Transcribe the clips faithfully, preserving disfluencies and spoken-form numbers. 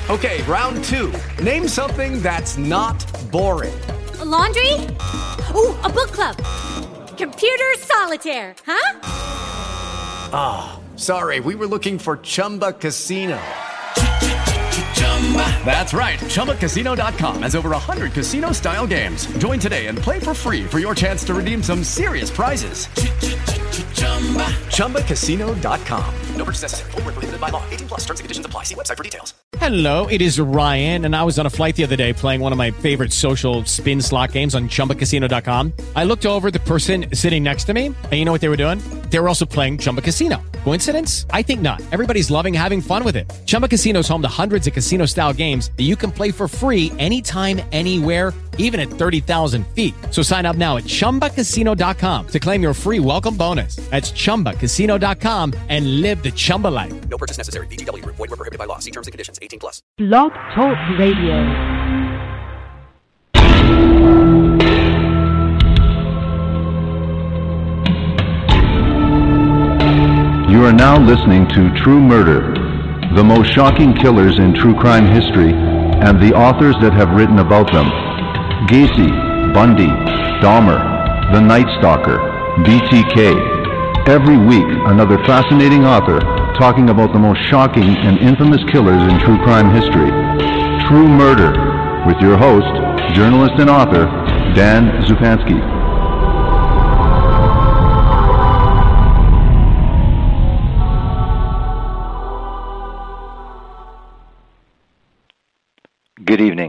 Okay, round two. Name something that's not boring. A laundry? Ooh, a book club. Computer solitaire, huh? Ah, oh, sorry, we were looking for Chumba Casino. That's right, Chumba Casino dot com has over one hundred casino-style games. Join today and play for free for your chance to redeem some serious prizes. Chumba Casino dot com. No purchase necessary. Void where prohibited by law. eighteen plus. Terms and conditions apply. See website for details. Hello, it is Ryan, and I was on a flight the other day playing one of my favorite social spin slot games on Chumba Casino dot com. I looked over at the person sitting next to me, and you know what they were doing? They were also playing Chumba Casino. Coincidence? I think not. Everybody's loving having fun with it. Chumba Casino is home to hundreds of casino-style games that you can play for free anytime, anywhere, even at thirty thousand feet. So sign up now at Chumba Casino dot com to claim your free welcome bonus. That's Chumba Casino dot com and live the Chumba life. No purchase necessary. V G W. Void where prohibited by law. See terms and conditions. eighteen plus. Blog Talk Radio. You are now listening to True Murder, the most shocking killers in true crime history, and the authors that have written about them. Gacy, Bundy, Dahmer, The Night Stalker, B T K. Every week, another fascinating author talking about the most shocking and infamous killers in true crime history. True Murder, with your host, journalist and author, Dan Zupansky. Good evening.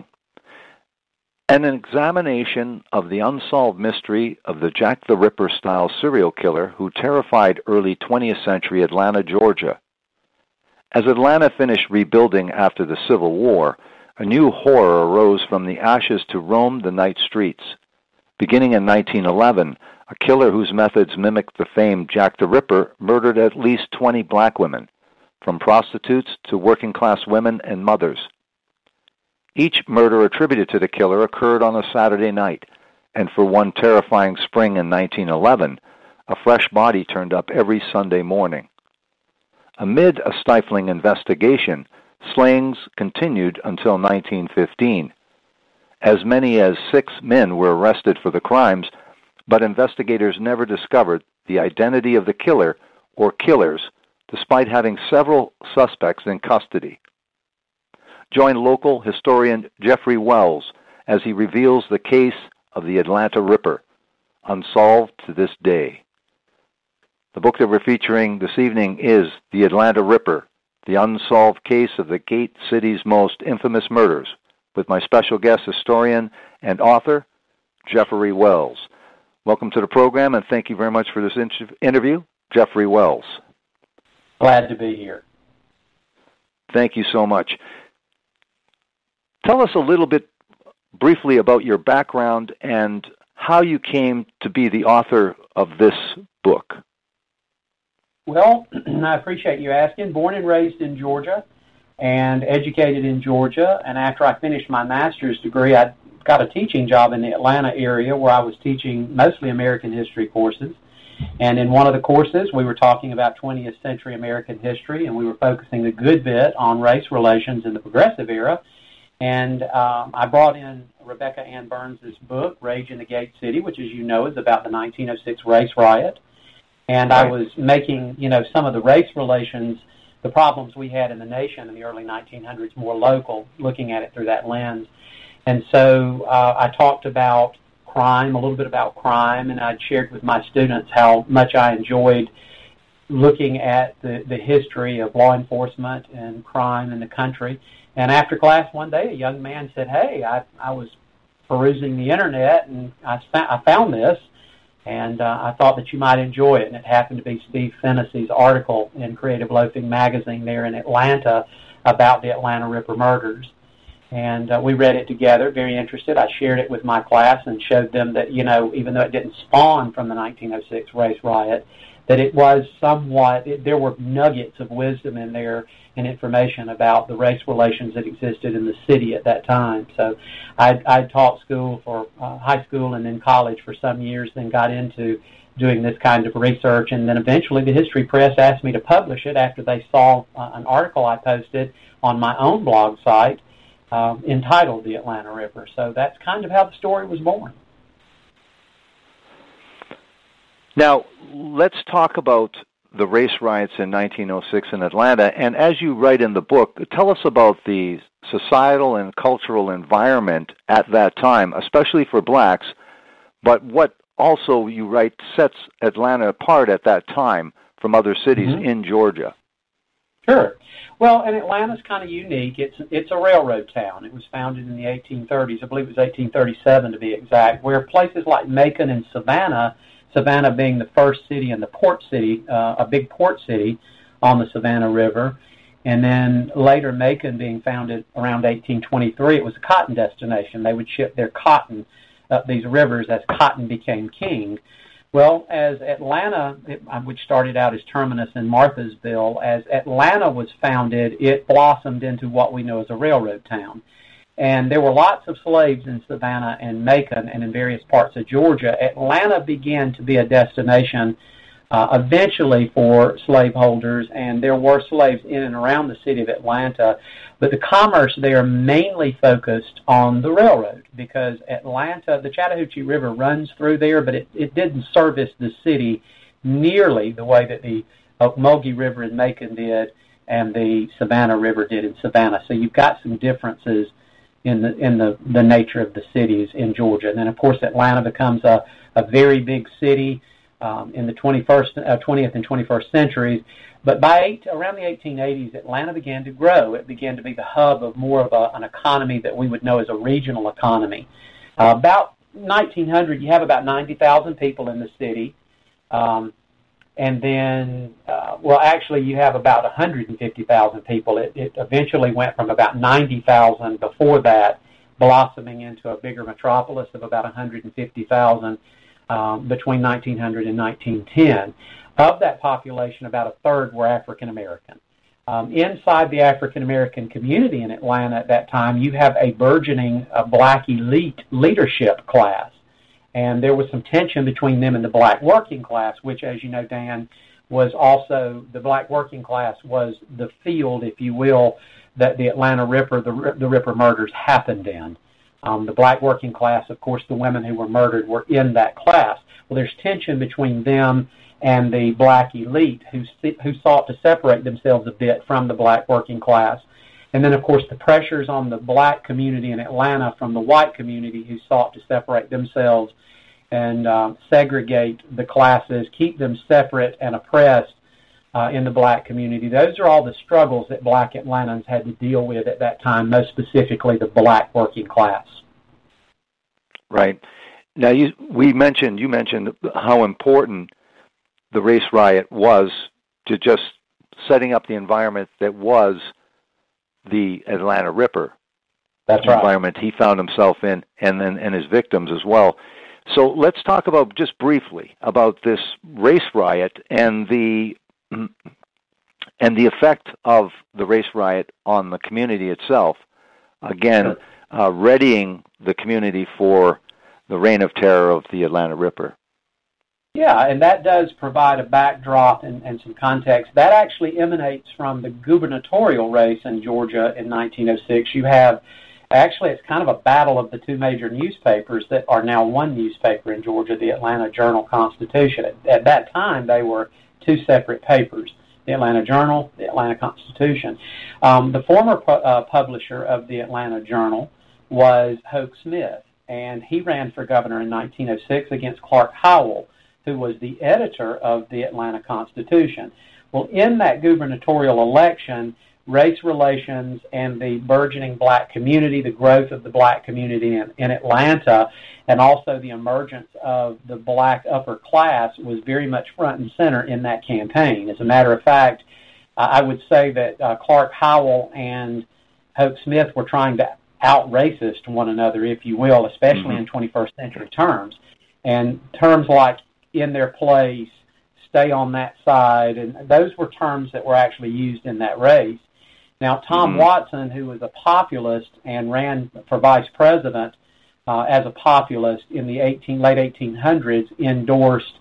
An examination of the unsolved mystery of the Jack the Ripper-style serial killer who terrified early twentieth century Atlanta, Georgia. As Atlanta finished rebuilding after the Civil War, a new horror arose from the ashes to roam the night streets. Beginning in nineteen eleven, a killer whose methods mimicked the famed Jack the Ripper murdered at least twenty black women, from prostitutes to working-class women and mothers. Each murder attributed to the killer occurred on a Saturday night, and for one terrifying spring in nineteen eleven, a fresh body turned up every Sunday morning. Amid a stifling investigation, slayings continued until nineteen fifteen. As many as six men were arrested for the crimes, but investigators never discovered the identity of the killer or killers, despite having several suspects in custody. Join local historian Jeffrey Wells as he reveals the case of the Atlanta Ripper, unsolved to this day. The book that we're featuring this evening is The Atlanta Ripper, the unsolved case of the Gate City's most infamous murders, with my special guest historian and author, Jeffrey Wells. Welcome to the program, and thank you very much for this inter- interview, Jeffrey Wells. Glad to be here. Thank you so much. Tell us a little bit briefly about your background and how you came to be the author of this book. Well, I appreciate you asking. Born and raised in Georgia and educated in Georgia. And after I finished my master's degree, I got a teaching job in the Atlanta area where I was teaching mostly American history courses. And in one of the courses, we were talking about twentieth century American history, and we were focusing a good bit on race relations in the Progressive Era. And um, I brought in Rebecca Ann Burns' book, Rage in the Gate City, which, as you know, is about the nineteen oh six race riot. And I was making, you know, some of the race relations, the problems we had in the nation in the early nineteen hundreds, more local, looking at it through that lens. And so uh, I talked about crime, a little bit about crime, and I'd shared with my students how much I enjoyed looking at the, the history of law enforcement and crime in the country. And after class one day, a young man said, hey, I, I was perusing the Internet, and I, I found this, and uh, I thought that you might enjoy it. And it happened to be Steve Fennessy's article in Creative Loafing magazine there in Atlanta about the Atlanta Ripper murders. And uh, we read it together, very interested. I shared it with my class and showed them that, you know, even though it didn't spawn from the nineteen oh six race riot, that it was somewhat, it, there were nuggets of wisdom in there and information about the race relations that existed in the city at that time. So I I taught school for uh, high school and then college for some years, then got into doing this kind of research, and then eventually the History Press asked me to publish it after they saw uh, an article I posted on my own blog site uh, entitled The Atlanta Ripper. So that's kind of how the story was born. Now, let's talk about the race riots in nineteen oh six in Atlanta, and as you write in the book, tell us about the societal and cultural environment at that time, especially for blacks, but what also you write sets Atlanta apart at that time from other cities mm-hmm. in Georgia. Sure. Well, and Atlanta's kind of unique. It's it's a railroad town. It was founded in the eighteen thirties. I believe it was eighteen thirty-seven to be exact, where places like Macon and Savannah, Savannah being the first city and the port city, uh, a big port city on the Savannah River, and then later Macon being founded around eighteen twenty-three. It was a cotton destination. They would ship their cotton up these rivers as cotton became king. Well, as Atlanta, which started out as Terminus in Marthasville, as Atlanta was founded, it blossomed into what we know as a railroad town. And there were lots of slaves in Savannah and Macon and in various parts of Georgia. Atlanta began to be a destination uh, eventually for slaveholders, and there were slaves in and around the city of Atlanta. But the commerce there mainly focused on the railroad because Atlanta, the Chattahoochee River runs through there, but it, it didn't service the city nearly the way that the Ocmulgee River in Macon did and the Savannah River did in Savannah. So you've got some differences in the in the, the nature of the cities in Georgia. And then, of course, Atlanta becomes a, a very big city um, in the twenty-first, uh, twentieth and twenty-first centuries. But by eight, around the eighteen eighties, Atlanta began to grow. It began to be the hub of more of a, an economy that we would know as a regional economy. Uh, about nineteen hundred, you have about ninety thousand people in the city. Um, and then, uh, well, actually, you have about one hundred fifty thousand people. It, it eventually went from about ninety thousand before that, blossoming into a bigger metropolis of about one hundred fifty thousand um, between nineteen hundred and nineteen ten. Of that population, about a third were African American. Um, inside the African American community in Atlanta at that time, you have a burgeoning uh, black elite leadership class. And there was some tension between them and the black working class, which, as you know, Dan, was also, the black working class was the field, if you will, that the Atlanta Ripper, the, the Ripper murders happened in. Um, the black working class, of course, the women who were murdered were in that class. Well, there's tension between them and the black elite who who sought to separate themselves a bit from the black working class. And then, of course, the pressures on the black community in Atlanta from the white community who sought to separate themselves and um, segregate the classes, keep them separate and oppressed uh, in the black community. Those are all the struggles that black Atlantans had to deal with at that time, most specifically the black working class. Right. Now, you, we mentioned, you mentioned how important the race riot was to just setting up the environment that was the Atlanta Ripper. That's the right. Environment he found himself in, and then and his victims as well. So let's talk about just briefly about this race riot and the and the effect of the race riot on the community itself. Again, uh, readying the community for the reign of terror of the Atlanta Ripper. Yeah, and that does provide a backdrop and, and some context. That actually emanates from the gubernatorial race in Georgia in nineteen oh six. You have, actually, it's kind of a battle of the two major newspapers that are now one newspaper in Georgia, the Atlanta Journal-Constitution. At, at that time, they were two separate papers, the Atlanta Journal, the Atlanta Constitution. Um, the former pu- uh, publisher of the Atlanta Journal was Hoke Smith, and he ran for governor in nineteen oh six against Clark Howell, who was the editor of the Atlanta Constitution. Well, in that gubernatorial election, race relations and the burgeoning black community, the growth of the black community in, in Atlanta, and also the emergence of the black upper class was very much front and center in that campaign. As a matter of fact, uh, I would say that uh, Clark Howell and Hoke Smith were trying to out-racist one another, if you will, especially mm-hmm. in twenty-first century terms. And terms like in their place, stay on that side, and those were terms that were actually used in that race. Now, Tom mm-hmm. Watson, who was a populist and ran for vice president uh, as a populist in the eighteen, late eighteen hundreds, endorsed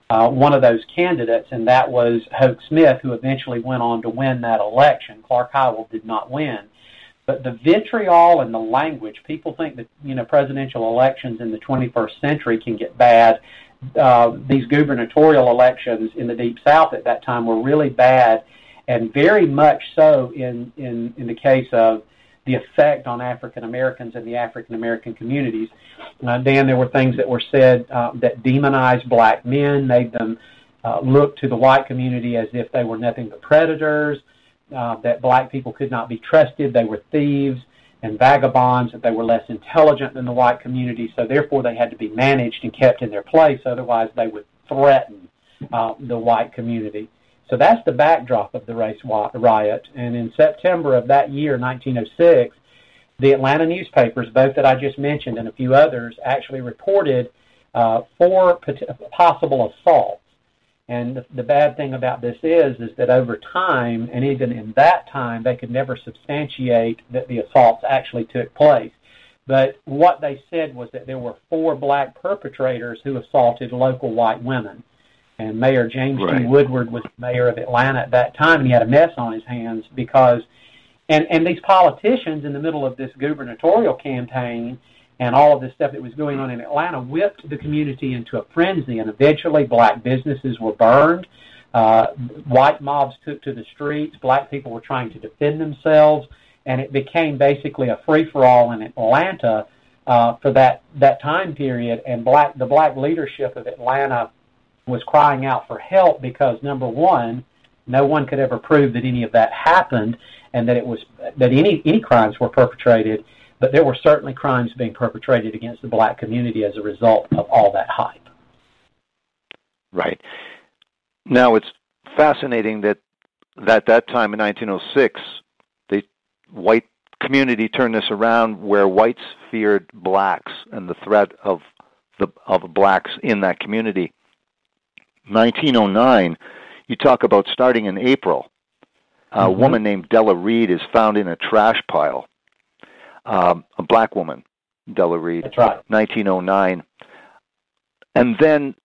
uh, one of those candidates, and that was Hoke Smith, who eventually went on to win that election. Clark Howell did not win. But the vitriol and the language, people think that, you know, presidential elections in the twenty-first century can get bad. Uh, these gubernatorial elections in the Deep South at that time were really bad, and very much so in, in, in the case of the effect on African Americans and the African American communities. Uh, Dan, there were things that were said uh, that demonized black men, made them uh, look to the white community as if they were nothing but predators, uh, that black people could not be trusted, they were thieves and vagabonds, that they were less intelligent than the white community, so therefore they had to be managed and kept in their place, otherwise they would threaten uh, the white community. So that's the backdrop of the race riot. And in September of that year, nineteen oh six, the Atlanta newspapers, both that I just mentioned and a few others, actually reported uh, four pot- possible assaults. And the, the bad thing about this is, is that over time, and even in that time, they could never substantiate that the assaults actually took place. But what they said was that there were four black perpetrators who assaulted local white women. And Mayor James right. T. Woodward was mayor of Atlanta at that time, and he had a mess on his hands because, and, and these politicians in the middle of this gubernatorial campaign and all of this stuff that was going on in Atlanta whipped the community into a frenzy, and eventually black businesses were burned. Uh, white mobs took to the streets. Black people were trying to defend themselves, and it became basically a free-for-all in Atlanta uh, for that, that time period. And black the black leadership of Atlanta was crying out for help because, number one, no one could ever prove that any of that happened and that it was that any any crimes were perpetrated, but there were certainly crimes being perpetrated against the black community as a result of all that hype. Right. Now, it's fascinating that at that time in nineteen oh six, the white community turned this around where whites feared blacks and the threat of the of blacks in that community. nineteen oh nine, you talk about starting in April. A mm-hmm. woman named Della Reed is found in a trash pile. Um, a black woman, Della Reed. That's right. nineteen oh nine. And then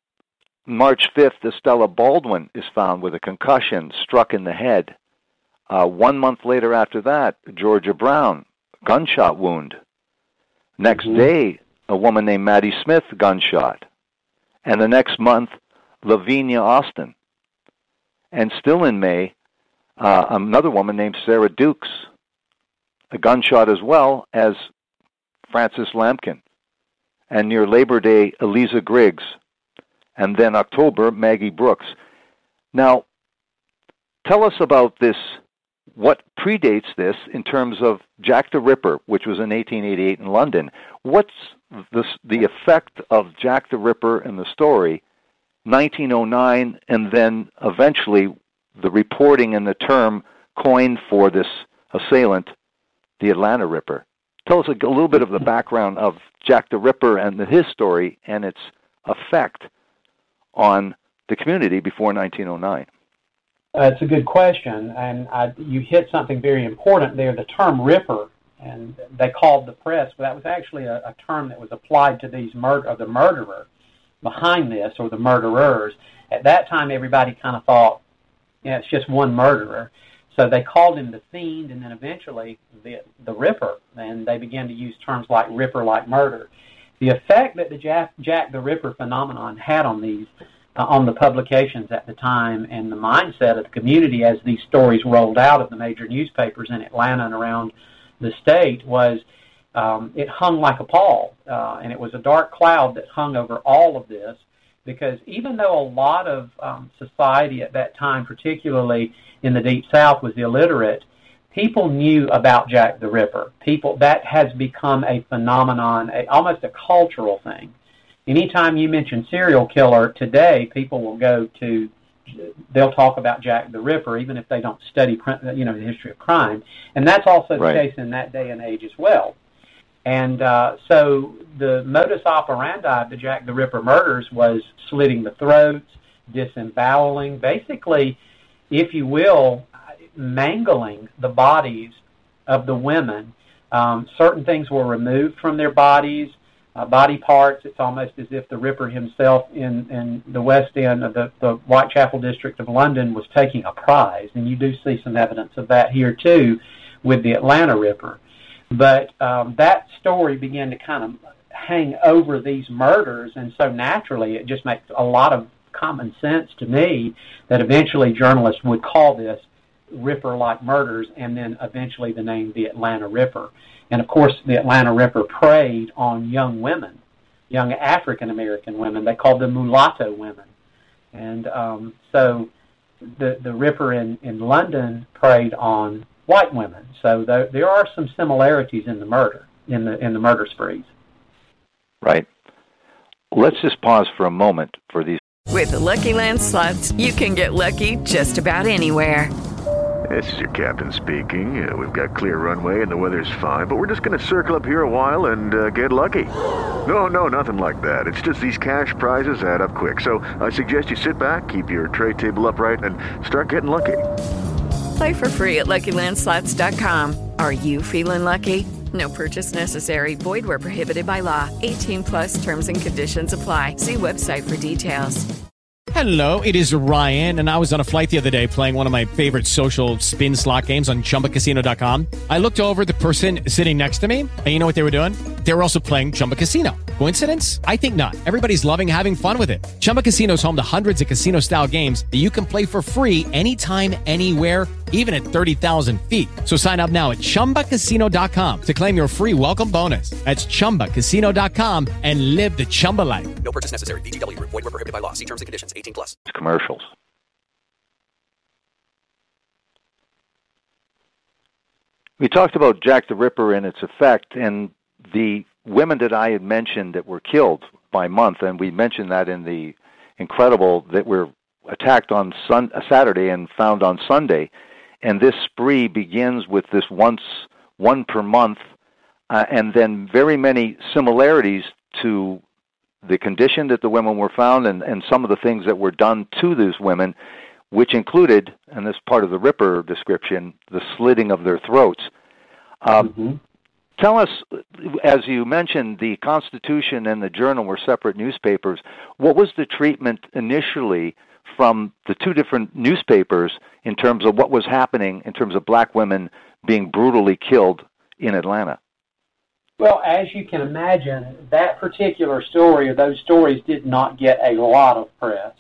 March fifth, Estella Baldwin is found with a concussion, struck in the head. Uh, one month later after that, Georgia Brown, gunshot wound. Next mm-hmm. day, a woman named Maddie Smith, gunshot. And the next month, Lavinia Austin. And still in May, uh, another woman named Sarah Dukes, a gunshot as well as Frances Lampkin. And near Labor Day, Eliza Griggs. And then October, Maggie Brooks. Now, tell us about this, what predates this in terms of Jack the Ripper, which was in eighteen eighty-eight in London. What's the, the effect of Jack the Ripper and the story, nineteen oh nine, and then eventually the reporting and the term coined for this assailant, the Atlanta Ripper? Tell us a, a little bit of the background of Jack the Ripper and the, his story and its effect on the community before nineteen oh nine. Uh, it's a good question, and I, you hit something very important there, the term Ripper, and they called the press, but that was actually a, a term that was applied to these murder, or the murderer behind this, or the murderers. At that time, everybody kind of thought, yeah, it's just one murderer. So they called him the Fiend, and then eventually the, the Ripper, and they began to use terms like Ripper, like murder. The effect that the Jack, Jack the Ripper phenomenon had on these, uh, on the publications at the time, and the mindset of the community as these stories rolled out of the major newspapers in Atlanta and around the state, was um, it hung like a pall, uh, and it was a dark cloud that hung over all of this, because even though a lot of um, society at that time, particularly in the Deep South, was illiterate, people knew about Jack the Ripper. People, that has become a phenomenon, a, almost a cultural thing. Anytime you mention serial killer today, people will go to, they'll talk about Jack the Ripper, even if they don't study, you know, the history of crime. And that's also right. the case in that day and age as well. And uh, so the modus operandi of the Jack the Ripper murders was slitting the throats, disemboweling, basically, if you will, mangling the bodies of the women. Um, certain things were removed from their bodies. uh, body parts. It's almost as if the Ripper himself in, in the West End of the, the Whitechapel district of London was taking a prize, and you do see some evidence of that here too with the Atlanta Ripper. But um, that story began to kind of hang over these murders, and so naturally it just makes a lot of common sense to me that eventually journalists would call this Ripper-like murders, and then eventually the name the Atlanta Ripper. And of course the Atlanta Ripper preyed on young women, young African-American women. They called them mulatto women. And um, so the the Ripper in, in London preyed on white women. So there, there are some similarities in the murder, in the in the murder sprees. Right. Let's just pause for a moment for these. With the Lucky Land Slots, you can get lucky just about anywhere. This is your captain speaking. Uh, we've got clear runway and the weather's fine, but we're just going to circle up here a while and uh, get lucky. No, no, nothing like that. It's just these cash prizes add up quick. So I suggest you sit back, keep your tray table upright, and start getting lucky. Play for free at Lucky Land Slots dot com. Are you feeling lucky? No purchase necessary. Void where prohibited by law. eighteen plus terms and conditions apply. See website for details. Hello, it is Ryan, and I was on a flight the other day playing one of my favorite social spin slot games on Chumba Casino dot com. I looked over at the person sitting next to me, and you know what they were doing? They were also playing Chumba Casino. Coincidence? I think not. Everybody's loving having fun with it. Chumba Casino is home to hundreds of casino-style games that you can play for free anytime, anywhere, even at thirty thousand feet. So sign up now at Chumba Casino dot com to claim your free welcome bonus. That's Chumba Casino dot com and live the Chumba life. No purchase necessary. V G W. Void where prohibited by law. See terms and conditions. eighteen plus. Commercials. We talked about Jack the Ripper and its effect, and the women that I had mentioned that were killed by month, and we mentioned that in the Incredible, that were attacked on sun, Saturday and found on Sunday. And this spree begins with this once, one per month, uh, and then very many similarities to the condition that the women were found and, and some of the things that were done to these women, which included, and this part of the Ripper description, the slitting of their throats. Um, Mm-hmm. Tell us, as you mentioned, the Constitution and the Journal were separate newspapers. What was the treatment initially from the two different newspapers in terms of what was happening in terms of black women being brutally killed in Atlanta? Well, as you can imagine, that particular story or those stories did not get a lot of press.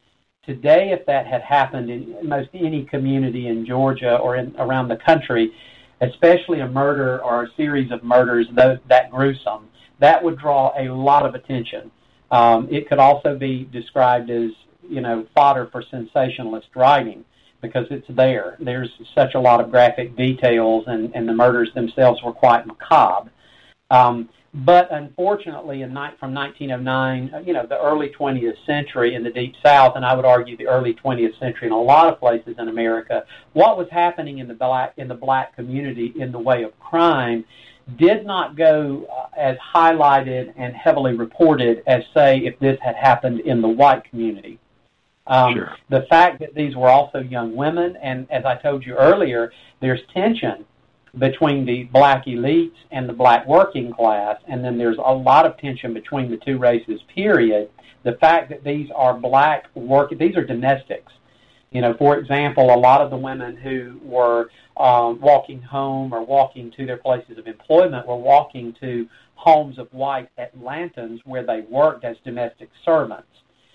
Today, if that had happened in most any community in Georgia or in, around the country, especially a murder or a series of murders those, that gruesome, that would draw a lot of attention. Um, it could also be described as, you know, fodder for sensationalist writing because it's there. There's such a lot of graphic details, and, and the murders themselves were quite macabre. Um, but unfortunately, in ni- from nineteen oh nine, you know, the early twentieth century in the Deep South, and I would argue the early twentieth century in a lot of places in America, what was happening in the black in the black community in the way of crime did not go uh, as highlighted and heavily reported as, say, if this had happened in the white community. Um, Sure. The fact that these were also young women, and as I told you earlier, there's tension between the black elites and the black working class, and then there's a lot of tension between the two races, period. The fact that these are black work, these are domestics. You know, for example, a lot of the women who were um, walking home or walking to their places of employment were walking to homes of white Atlantans where they worked as domestic servants.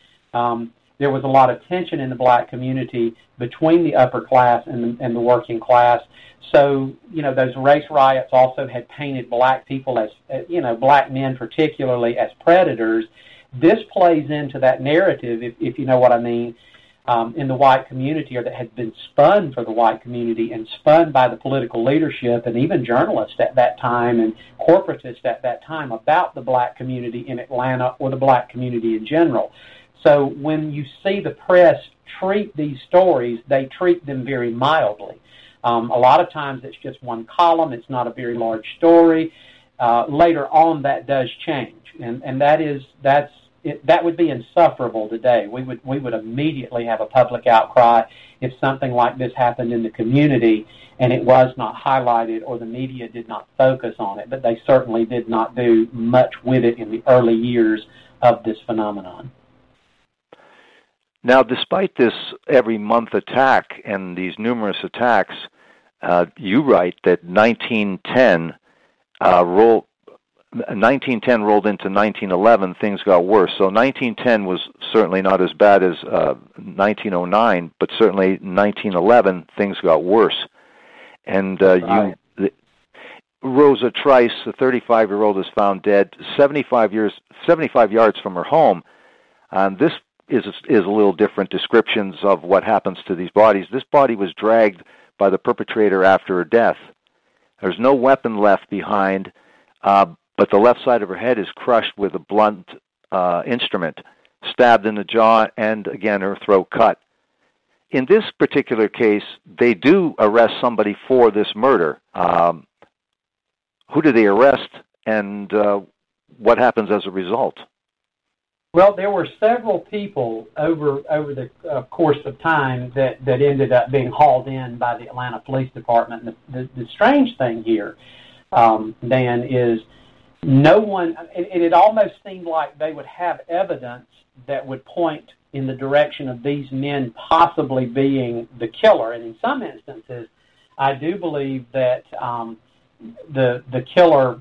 Um, there was a lot of tension in the black community between the upper class and the, and the working class. So, you know, those race riots also had painted black people as, you know, black men particularly as predators. This plays into that narrative, if, if you know what I mean, um, in the white community, or that had been spun for the white community and spun by the political leadership and even journalists at that time and corporatists at that time about the black community in Atlanta or the black community in general. So when you see the press treat these stories, they treat them very mildly. Um, a lot of times it's just one column. It's not a very large story. Uh, later on, that does change, and, and that is that's it, that would be insufferable today. We would we would immediately have a public outcry if something like this happened in the community and it was not highlighted or the media did not focus on it. But they certainly did not do much with it in the early years of this phenomenon. Now, despite this every month attack and these numerous attacks, uh, you write that nineteen ten uh, rolled. nineteen ten rolled into nineteen eleven, things got worse. So nineteen ten was certainly not as bad as uh, nineteen oh nine, but certainly nineteen eleven, things got worse. And uh, right. you, Rosa Trice, the thirty-five-year-old, is found dead seventy-five years, seventy-five yards from her home. And this is is a little different descriptions of what happens to these bodies. This body was dragged by the perpetrator after her death. There's no weapon left behind. Uh, But the left side of her head is crushed with a blunt uh, instrument, stabbed in the jaw, and again, her throat cut. In this particular case, they do arrest somebody for this murder. Um, who do they arrest, and uh, what happens as a result? Well, there were several people over over the uh, course of time that, that ended up being hauled in by the Atlanta Police Department. And the, the, the strange thing here, um, Dan, is no one, it, it almost seemed like they would have evidence that would point in the direction of these men possibly being the killer. And in some instances, I do believe that um, the the killer,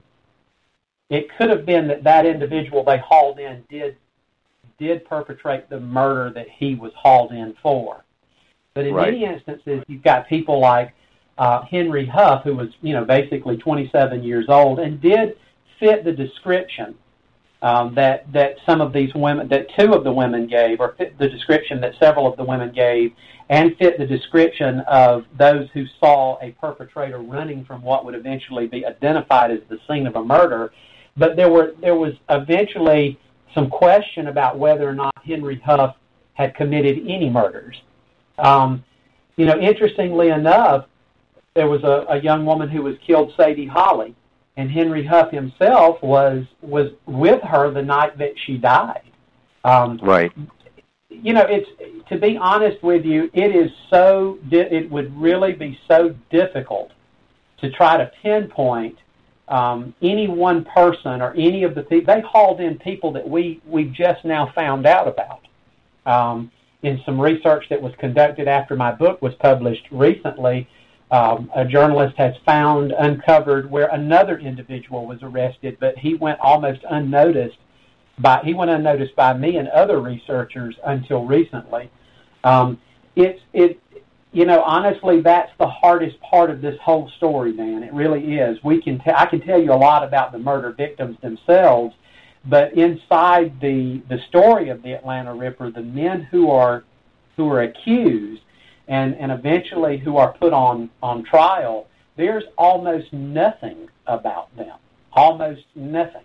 it could have been that that individual they hauled in did did perpetrate the murder that he was hauled in for. But in right. many instances, you've got people like uh, Henry Huff, who was, you know, basically twenty-seven years old and did fit the description um, that that some of these women, that two of the women gave, or fit the description that several of the women gave, and fit the description of those who saw a perpetrator running from what would eventually be identified as the scene of a murder. But there were there was eventually some question about whether or not Henry Huff had committed any murders. Um, you know, interestingly enough, there was a, a young woman who was killed, Sadie Holly, and Henry Huff himself was was with her the night that she died. Um, right. You know, it's to be honest with you, it is so di- it would really be so difficult to try to pinpoint um, any one person or any of the people. They hauled in people that we we just now found out about. Um, in some research that was conducted after my book was published recently, Um, a journalist has found, uncovered where another individual was arrested, but he went almost unnoticed by he went unnoticed by me and other researchers until recently. Um, it's it, you know, honestly, that's the hardest part of this whole story, Dan. It really is. We can t- I can tell you a lot about the murder victims themselves, but inside the the story of the Atlanta Ripper, the men who are who are accused and, and eventually who are put on, on trial, there's almost nothing about them. Almost nothing.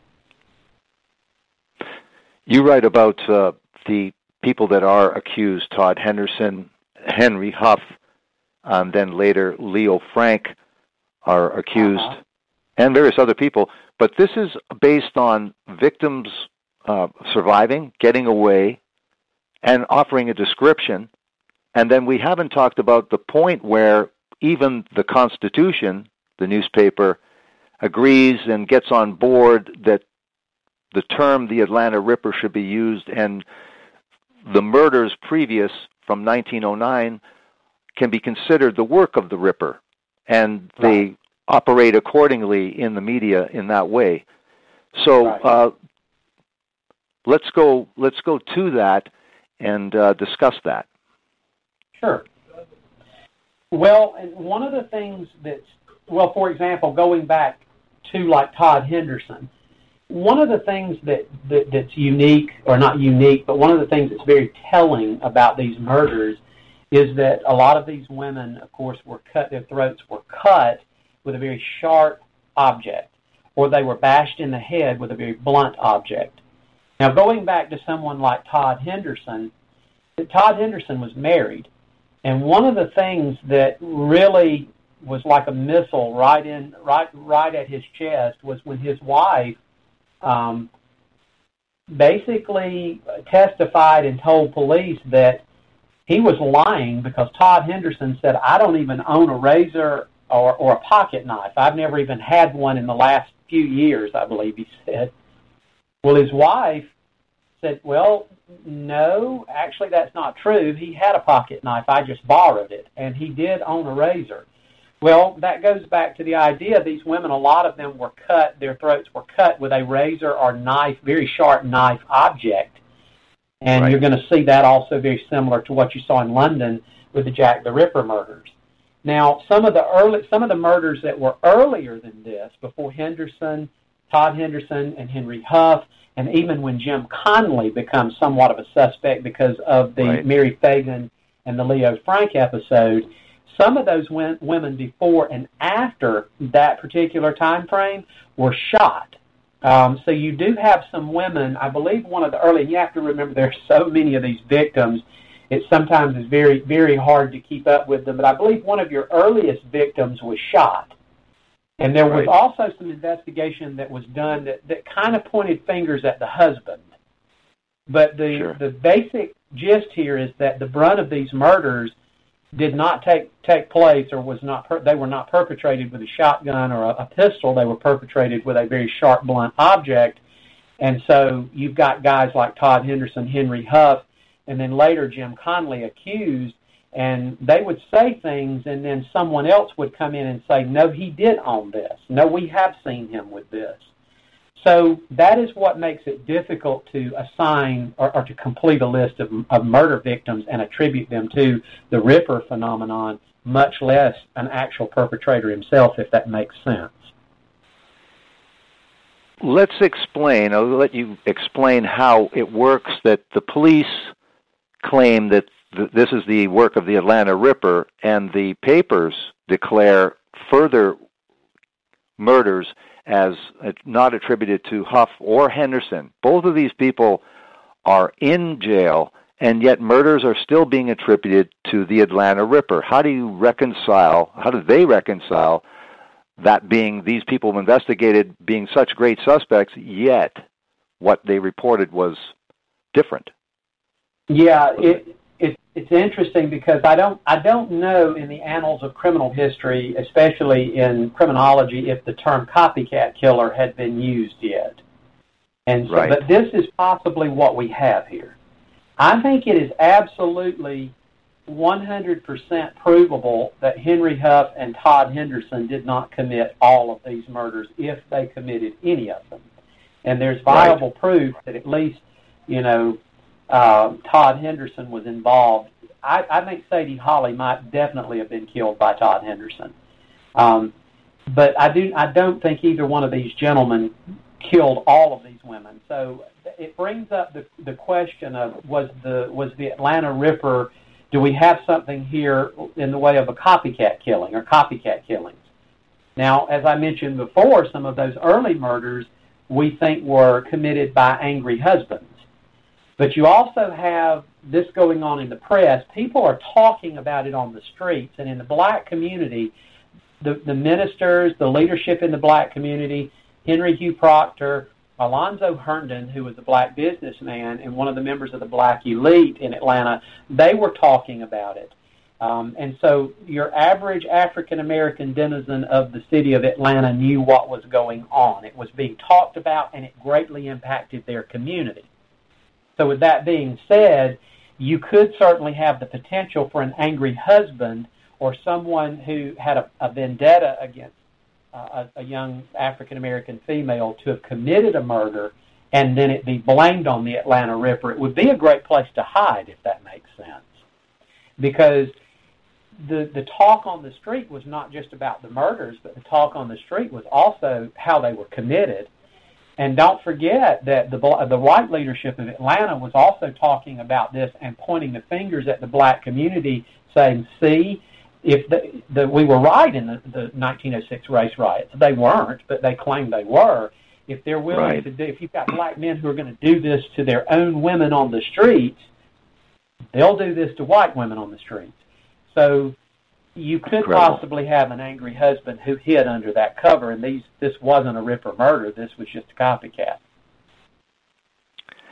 You write about uh, the people that are accused, Todd Henderson, Henry Huff, and then later Leo Frank are accused, uh-huh. and various other people. But this is based on victims uh, surviving, getting away, and offering a description. And then we haven't talked about the point where even the Constitution, the newspaper, agrees and gets on board that the term the Atlanta Ripper should be used, and the murders previous from nineteen oh nine can be considered the work of the Ripper, and they right. operate accordingly in the media in that way. So right. uh, let's go. Let's go to that and uh, discuss that. Sure. Well, and one of the things that's, well, for example, going back to like Todd Henderson, one of the things that, that that's unique, or not unique, but one of the things that's very telling about these murders is that a lot of these women, of course, were cut, their throats were cut with a very sharp object, or they were bashed in the head with a very blunt object. Now, going back to someone like Todd Henderson, Todd Henderson was married. And one of the things that really was like a missile right in, right, right at his chest was when his wife um, basically testified and told police that he was lying because Todd Henderson said, I don't even own a razor or, or a pocket knife. I've never even had one in the last few years, I believe he said. Well, his wife said, well, no, actually that's not true. He had a pocket knife. I just borrowed it. And he did own a razor. Well, that goes back to the idea these women, a lot of them were cut, their throats were cut with a razor or knife, very sharp knife object. And right. You're going to see that also very similar to what you saw in London with the Jack the Ripper murders. Now, some of the early, some of the murders that were earlier than this, before Henderson, Todd Henderson, and Henry Huff, and even when Jim Conley becomes somewhat of a suspect because of the right. Mary Fagan and the Leo Frank episode, some of those women before and after that particular time frame were shot. Um, so you do have some women, I believe one of the early, and you have to remember there are so many of these victims, it sometimes is very, very hard to keep up with them, but I believe one of your earliest victims was shot. And there was right. also some investigation that was done that, that kind of pointed fingers at the husband. But the, sure. the basic gist here is that the brunt of these murders did not take take place, or was not per, they were not perpetrated with a shotgun or a, a pistol. They were perpetrated with a very sharp, blunt object. And so you've got guys like Todd Henderson, Henry Huff, and then later Jim Conley accused, and they would say things, and then someone else would come in and say, no, he did own this. No, we have seen him with this. So that is what makes it difficult to assign or, or to complete a list of, of murder victims and attribute them to the Ripper phenomenon, much less an actual perpetrator himself, if that makes sense. Let's explain, I'll let you explain how it works that the police claim that th- this is the work of the Atlanta Ripper, and the papers declare further murders as not attributed to Huff or Henderson. Both of these people are in jail, and yet murders are still being attributed to the Atlanta Ripper. How do you reconcile, how do they reconcile that being these people investigated being such great suspects, yet what they reported was different? Yeah, it, it, it's interesting because I don't I don't know in the annals of criminal history, especially in criminology, if the term copycat killer had been used yet. And so, right. But this is possibly what we have here. I think it is absolutely one hundred percent provable that Henry Huff and Todd Henderson did not commit all of these murders if they committed any of them. And there's viable right. proof that at least, you know, Uh, Todd Henderson was involved. I, I think Sadie Holly might definitely have been killed by Todd Henderson. Um, but I do I don't think either one of these gentlemen killed all of these women. So it brings up the the question of was the was the Atlanta Ripper, do we have something here in the way of a copycat killing or copycat killings? Now, as I mentioned before, some of those early murders we think were committed by angry husbands. But you also have this going on in the press. People are talking about it on the streets. And in the black community, the, the ministers, the leadership in the black community, Henry Hugh Proctor, Alonzo Herndon, who was a black businessman and one of the members of the black elite in Atlanta, they were talking about it. Um, and so your average African-American denizen of the city of Atlanta knew what was going on. It was being talked about, and it greatly impacted their community. So with that being said, you could certainly have the potential for an angry husband or someone who had a, a vendetta against uh, a, a young African-American female to have committed a murder and then it be blamed on the Atlanta Ripper. It would be a great place to hide, if that makes sense. Because the, the talk on the street was not just about the murders, but the talk on the street was also how they were committed. And don't forget that the the white leadership of Atlanta was also talking about this and pointing the fingers at the black community, saying, see, if the, the, we were right in the, the nineteen oh six race riots. They weren't, but they claimed they were. If they're willing right. to do, if you've got black men who are going to do this to their own women on the streets, they'll do this to white women on the streets. So you could Incredible. possibly have an angry husband who hid under that cover, and these this wasn't a Ripper murder. This was just a copycat.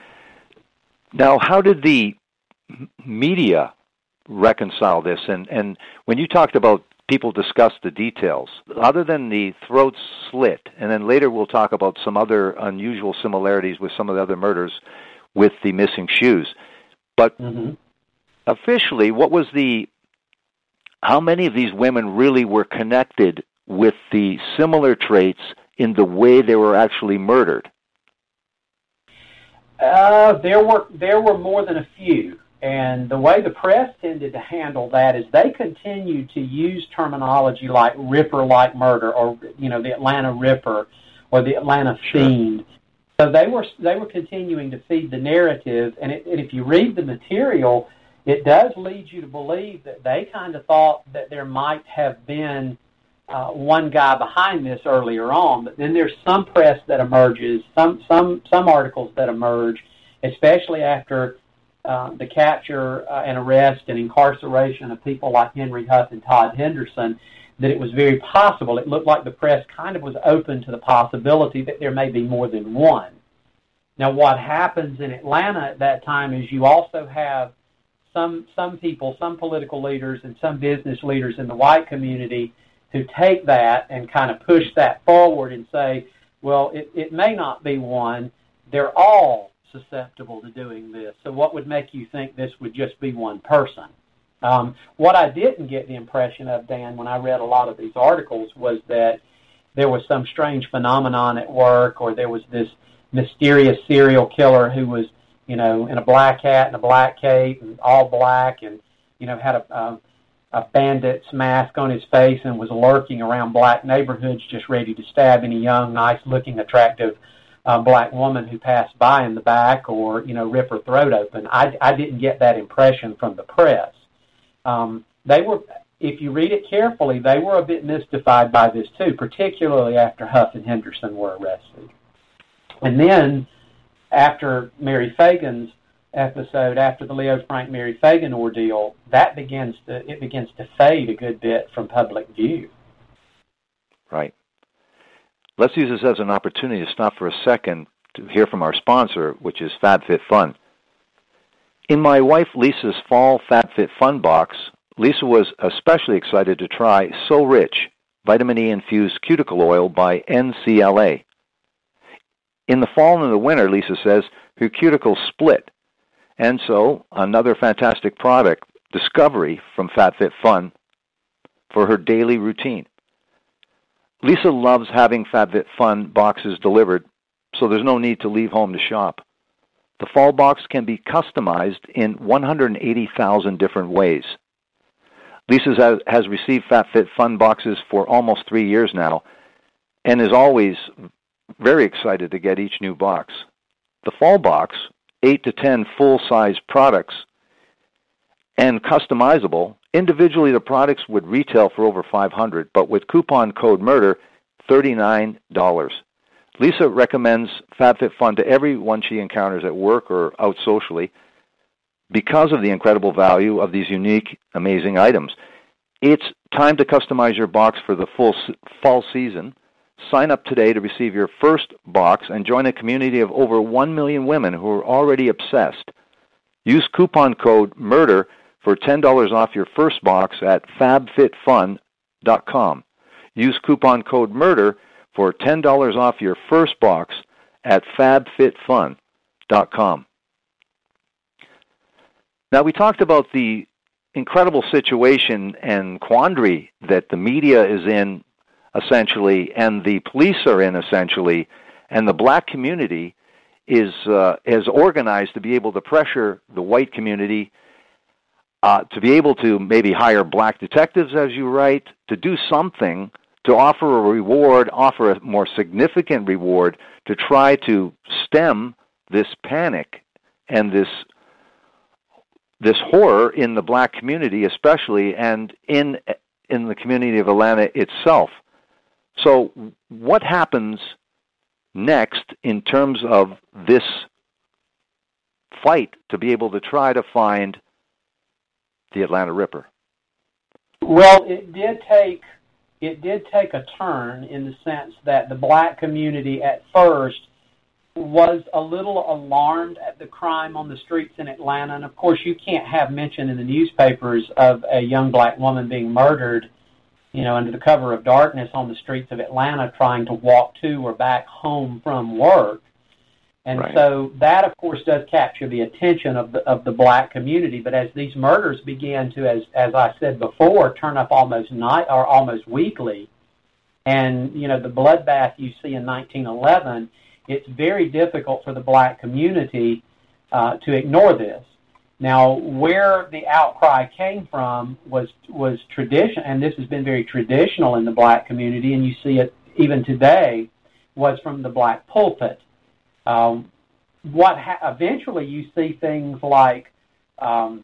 Now, how did the media reconcile this? And, and when you talked about people discuss the details, other than the throat slit, and then later we'll talk about some other unusual similarities with some of the other murders with the missing shoes. But mm-hmm. officially, what was the, how many of these women really were connected with the similar traits in the way they were actually murdered? Uh, there were there were more than a few. And the way the press tended to handle that is they continued to use terminology like Ripper-like murder, or you know, the Atlanta Ripper, or the Atlanta Fiend. Sure. So they were they were continuing to feed the narrative, and, it, and if you read the material, it does lead you to believe that they kind of thought that there might have been uh, one guy behind this earlier on. But then there's some press that emerges, some some some articles that emerge, especially after Uh, the capture uh, and arrest and incarceration of people like Henry Huff and Todd Henderson, that it was very possible. It looked like the press kind of was open to the possibility that there may be more than one. Now, what happens in Atlanta at that time is you also have some some people, some political leaders and some business leaders in the white community who take that and kind of push that forward and say, well, it, it may not be one. They're all susceptible to doing this. So what would make you think this would just be one person? Um, what I didn't get the impression of, Dan, when I read a lot of these articles, was that there was some strange phenomenon at work, or there was this mysterious serial killer who was, you know, in a black hat and a black cape and all black, and, you know, had a, a, a bandit's mask on his face and was lurking around black neighborhoods just ready to stab any young, nice-looking, attractive Uh, black woman who passed by in the back, or, you know, rip her throat open. I, I didn't get that impression from the press. Um, they were, if you read it carefully, they were a bit mystified by this too, particularly after Huff and Henderson were arrested. And then after Mary Fagan's episode, after the Leo Frank Mary Fagan ordeal, that begins to it begins to fade a good bit from public view. Right. Let's use this as an opportunity to stop for a second to hear from our sponsor, which is FabFitFun. In my wife Lisa's fall FabFitFun box, Lisa was especially excited to try So Rich Vitamin E-infused cuticle oil by N C L A. In the fall and the winter, Lisa says, her cuticles split. And so, another fantastic product, discovery from FabFitFun for her daily routine. Lisa loves having FabFitFun boxes delivered, so there's no need to leave home to shop. The fall box can be customized in one hundred eighty thousand different ways. Lisa has, has received FabFitFun boxes for almost three years now, and is always very excited to get each new box. The fall box, eight to ten full-size products, and customizable. Individually, the products would retail for over five hundred dollars, but with coupon code MURDER, thirty-nine dollars. Lisa recommends FabFitFun to everyone she encounters at work or out socially because of the incredible value of these unique, amazing items. It's time to customize your box for the full fall season. Sign up today to receive your first box and join a community of over one million women who are already obsessed. Use coupon code MURDER for ten dollars off your first box at fab fit fun dot com. Use coupon code MURDER for ten dollars off your first box at fab fit fun dot com. Now, we talked about the incredible situation and quandary that the media is in, essentially, and the police are in, essentially, and the black community is uh, is organized to be able to pressure the white community Uh, to be able to maybe hire black detectives, as you write, to do something, to offer a reward, offer a more significant reward, to try to stem this panic and this this horror in the black community, especially, and in in the community of Atlanta itself. So what happens next in terms of this fight to be able to try to find the Atlanta Ripper? Well, it did take it did take a turn in the sense that the black community at first was a little alarmed at the crime on the streets in Atlanta. And, of course, you can't have mention in the newspapers of a young black woman being murdered, you know, under the cover of darkness on the streets of Atlanta trying to walk to or back home from work. And right. so that, of course, does capture the attention of the of the black community. But as these murders began to, as as I said before, turn up almost night or almost weekly, and you know the bloodbath you see in nineteen eleven, it's very difficult for the black community uh, to ignore this. Now, where the outcry came from was was tradition, and this has been very traditional in the black community, and you see it even today, was from the black pulpit. Um, what ha- eventually you see things like um,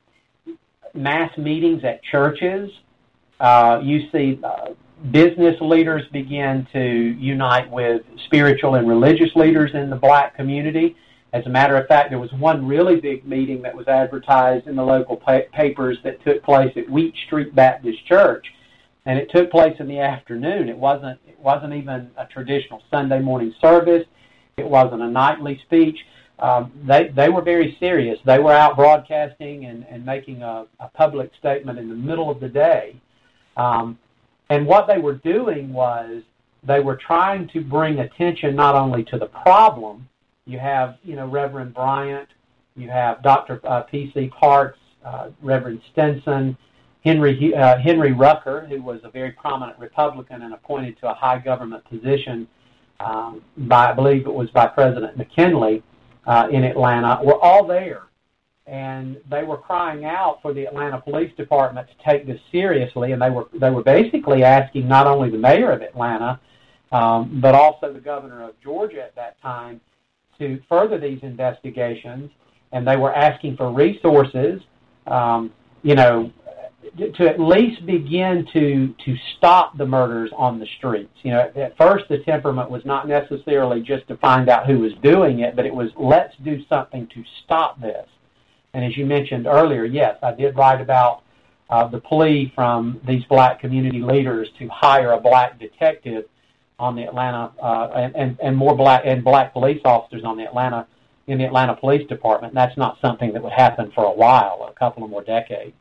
mass meetings at churches. Uh, you see uh, business leaders begin to unite with spiritual and religious leaders in the black community. As a matter of fact, there was one really big meeting that was advertised in the local pa- papers that took place at Wheat Street Baptist Church, and it took place in the afternoon. It wasn't. It wasn't even a traditional Sunday morning service. It wasn't a nightly speech. Um, they they were very serious. They were out broadcasting and, and making a, a public statement in the middle of the day. Um, and what they were doing was they were trying to bring attention not only to the problem. You have, you know, Reverend Bryant, you have Doctor Uh, P C Parks, uh, Reverend Stinson, Henry uh, Henry Rucker, who was a very prominent Republican and appointed to a high government position um, by, I believe it was by President McKinley uh, in Atlanta, were all there. And they were crying out for the Atlanta Police Department to take this seriously, and they were they were basically asking not only the mayor of Atlanta, um, but also the governor of Georgia at that time to further these investigations, and they were asking for resources, um, you know, to at least begin to to stop the murders on the streets. You know, at first the temperament was not necessarily just to find out who was doing it, but it was let's do something to stop this. And as you mentioned earlier, yes, I did write about uh, the plea from these black community leaders to hire a black detective on the Atlanta uh, and, and and more black and black police officers on the Atlanta in the Atlanta Police Department. And that's not something that would happen for a while, a couple of more decades.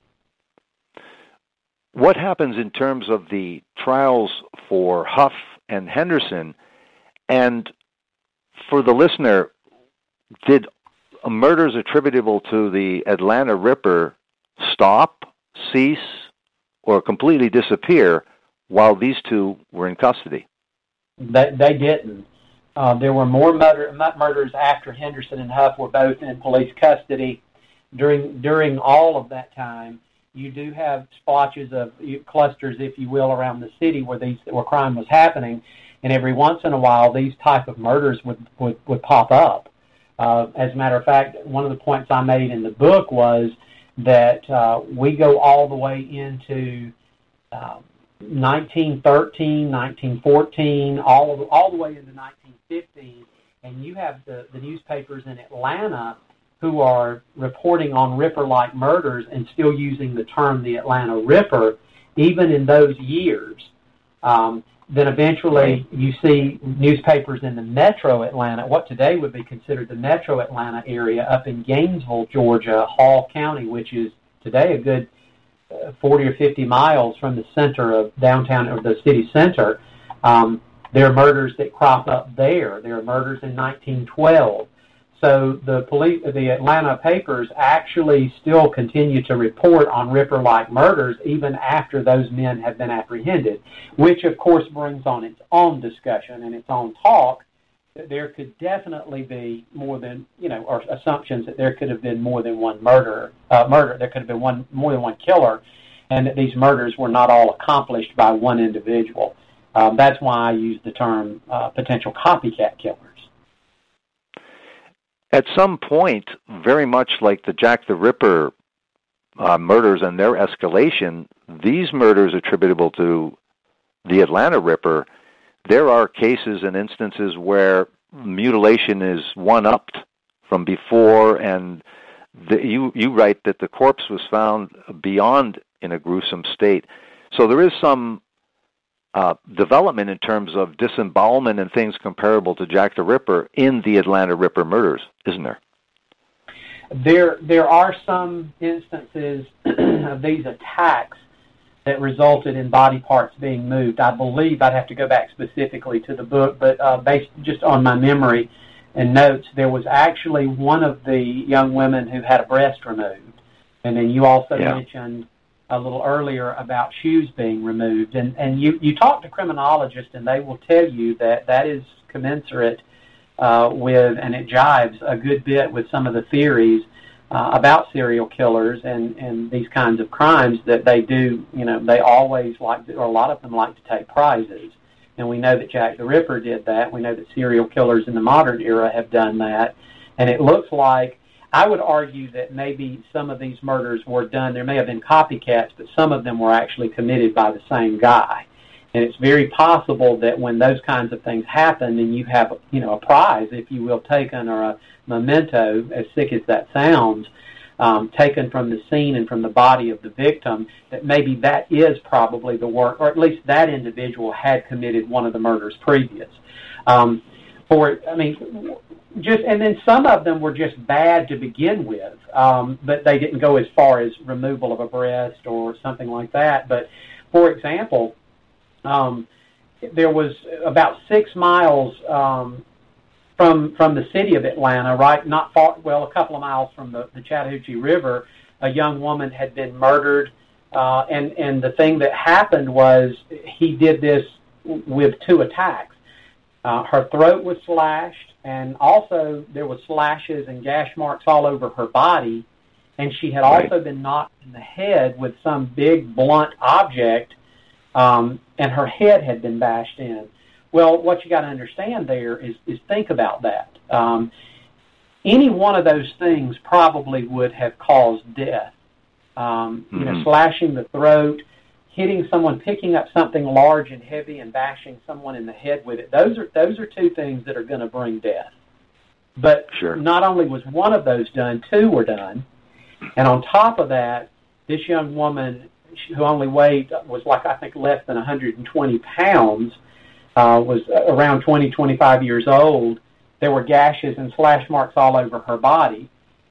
What happens in terms of the trials for Huff and Henderson? And for the listener, did murders attributable to the Atlanta Ripper stop, cease, or completely disappear while these two were in custody? They, they didn't. Uh, there were more murder, murders after Henderson and Huff were both in police custody. During during all of that time, you do have splotches of clusters, if you will, around the city where these where crime was happening, and every once in a while, these type of murders would would, would pop up. Uh, as a matter of fact, one of the points I made in the book was that uh, we go all the way into uh, nineteen thirteen, nineteen fourteen, all of, all the way into nineteen fifteen, and you have the, the newspapers in Atlanta who are reporting on Ripper-like murders and still using the term the Atlanta Ripper, even in those years. Um, then eventually you see newspapers in the metro Atlanta, what today would be considered the metro Atlanta area, up in Gainesville, Georgia, Hall County, which is today a good uh, forty or fifty miles from the center of downtown, or the city center. Um, there are murders that crop up there. There are murders in nineteen twelve. So the police, the Atlanta papers actually still continue to report on Ripper-like murders even after those men have been apprehended, which of course brings on its own discussion and its own talk that there could definitely be more than, you know, or assumptions that there could have been more than one murderer, uh, murder, there could have been one more than one killer, and that these murders were not all accomplished by one individual. Um, that's why I use the term uh, potential copycat killers. At some point, very much like the Jack the Ripper uh, murders and their escalation, these murders attributable to the Atlanta Ripper, there are cases and instances where mutilation is one-upped from before, and the, you, you write that the corpse was found beyond in a gruesome state. So there is some uh, development in terms of disembowelment and things comparable to Jack the Ripper in the Atlanta Ripper murders, isn't there? There, there are some instances of these attacks that resulted in body parts being moved. I believe, I'd have to go back specifically to the book, but uh, based just on my memory and notes, there was actually one of the young women who had a breast removed. And then you also yeah. mentioned a little earlier about shoes being removed. And, and you, you talk to criminologists, and they will tell you that that is commensurate uh, with, and it jives a good bit with some of the theories Uh, about serial killers and, and these kinds of crimes, that they do, you know, they always like to, or a lot of them like to take prizes. And we know that Jack the Ripper did that. We know that serial killers in the modern era have done that. And it looks like, I would argue that maybe some of these murders were done, there may have been copycats, but some of them were actually committed by the same guy. And it's very possible that when those kinds of things happen and you have, you know, a prize, if you will, taken, or a memento, as sick as that sounds, um, taken from the scene and from the body of the victim, that maybe that is probably the work, or at least that individual had committed one of the murders previous. Um, for, I mean, just, and then some of them were just bad to begin with, um, but they didn't go as far as removal of a breast or something like that. But, for example, Um, there was about six miles um, from from the city of Atlanta, right, not far, well, a couple of miles from the, the Chattahoochee River, a young woman had been murdered, uh, and, and the thing that happened was he did this with two attacks. Uh, her throat was slashed, and also there was slashes and gash marks all over her body, and she had also right. been knocked in the head with some big, blunt object, Um, and her head had been bashed in. Well, what you got to understand there is, is think about that. Um, any one of those things probably would have caused death. Um, mm-hmm. You know, slashing the throat, hitting someone, picking up something large and heavy and bashing someone in the head with it. Those are those are two things that are going to bring death. But sure. not only was one of those done, two were done. And on top of that, this young woman, who only weighed, was like, I think, less than one hundred twenty pounds, uh, was around twenty, twenty-five years old. There were gashes and slash marks all over her body.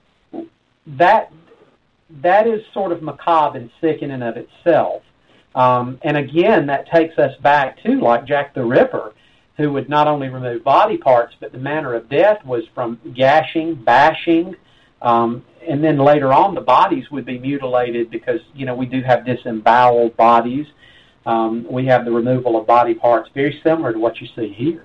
That that is sort of macabre and sick in and of itself. Um, and again, that takes us back to, like Jack the Ripper, who would not only remove body parts, but the manner of death was from gashing, bashing, um, and then later on, the bodies would be mutilated because, you know, we do have disemboweled bodies. Um, we have the removal of body parts, very similar to what you see here.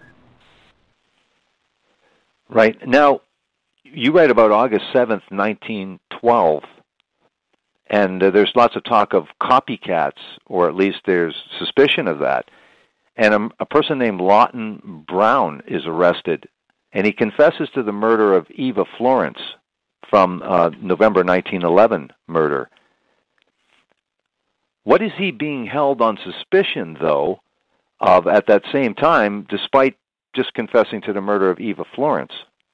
Right. Now, you write about August seventh, nineteen twelve, and uh, there's lots of talk of copycats, or at least there's suspicion of that. And a, a person named Lawton Brown is arrested, and he confesses to the murder of Eva Florence from uh, November nineteen eleven murder. What is he being held on suspicion, though, of at that same time, despite just confessing to the murder of Eva Florence?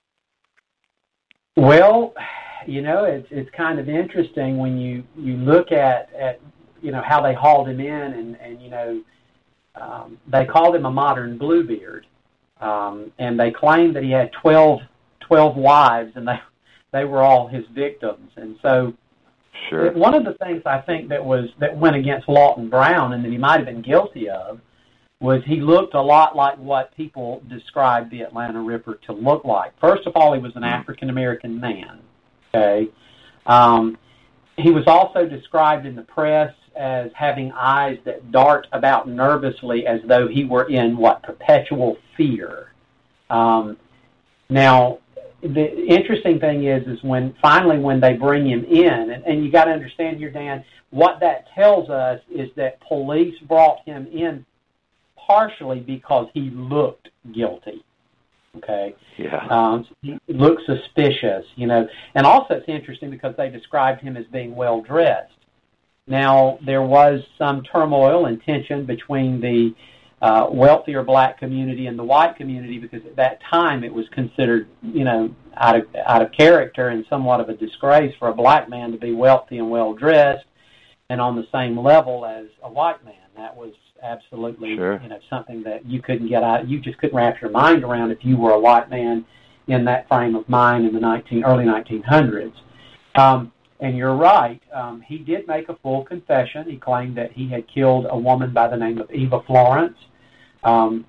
Well, you know, it's it's kind of interesting when you, you look at, at, you know, how they hauled him in, and, and you know, um, they called him a modern Bluebeard, um, and they claimed that he had twelve, twelve wives, and they They were all his victims. And so sure. one of the things I think that was that went against Lawton Brown, and that he might have been guilty of, was he looked a lot like what people described the Atlanta Ripper to look like. First of all, he was an mm-hmm. African-American man. Okay, um, he was also described in the press as having eyes that dart about nervously as though he were in, what, perpetual fear. Um, now, the interesting thing is, is when finally when they bring him in, and, and you got to understand here, Dan, what that tells us is that police brought him in partially because he looked guilty. Okay. Yeah. Um, he looked suspicious, you know, and also it's interesting because they described him as being well dressed. Now there was some turmoil and tension between the Uh, wealthier black community and the white community, because at that time it was considered, you know, out of out of character and somewhat of a disgrace for a black man to be wealthy and well dressed, and on the same level as a white man. That was absolutely sure. you know something that you couldn't get out. You just couldn't wrap your mind around if you were a white man in that frame of mind in the nineteen early nineteen hundreds. Um, and you're right. Um, he did make a full confession. He claimed that he had killed a woman by the name of Eva Florence. Um,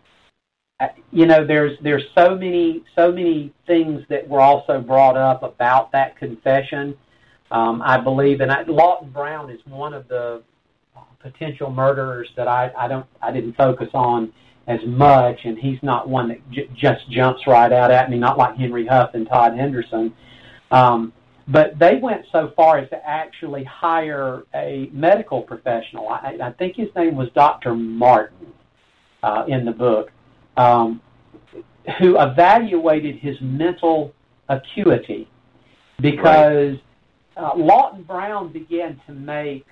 you know, there's there's so many so many things that were also brought up about that confession. Um, I believe, and I, Lawton Brown is one of the potential murderers that I, I don't I didn't focus on as much, and he's not one that j- just jumps right out at me, not like Henry Huff and Todd Henderson. Um, but they went so far as to actually hire a medical professional. I, I think his name was Doctor Martin uh, in the book, um, who evaluated his mental acuity because right. uh, Lawton Brown began to make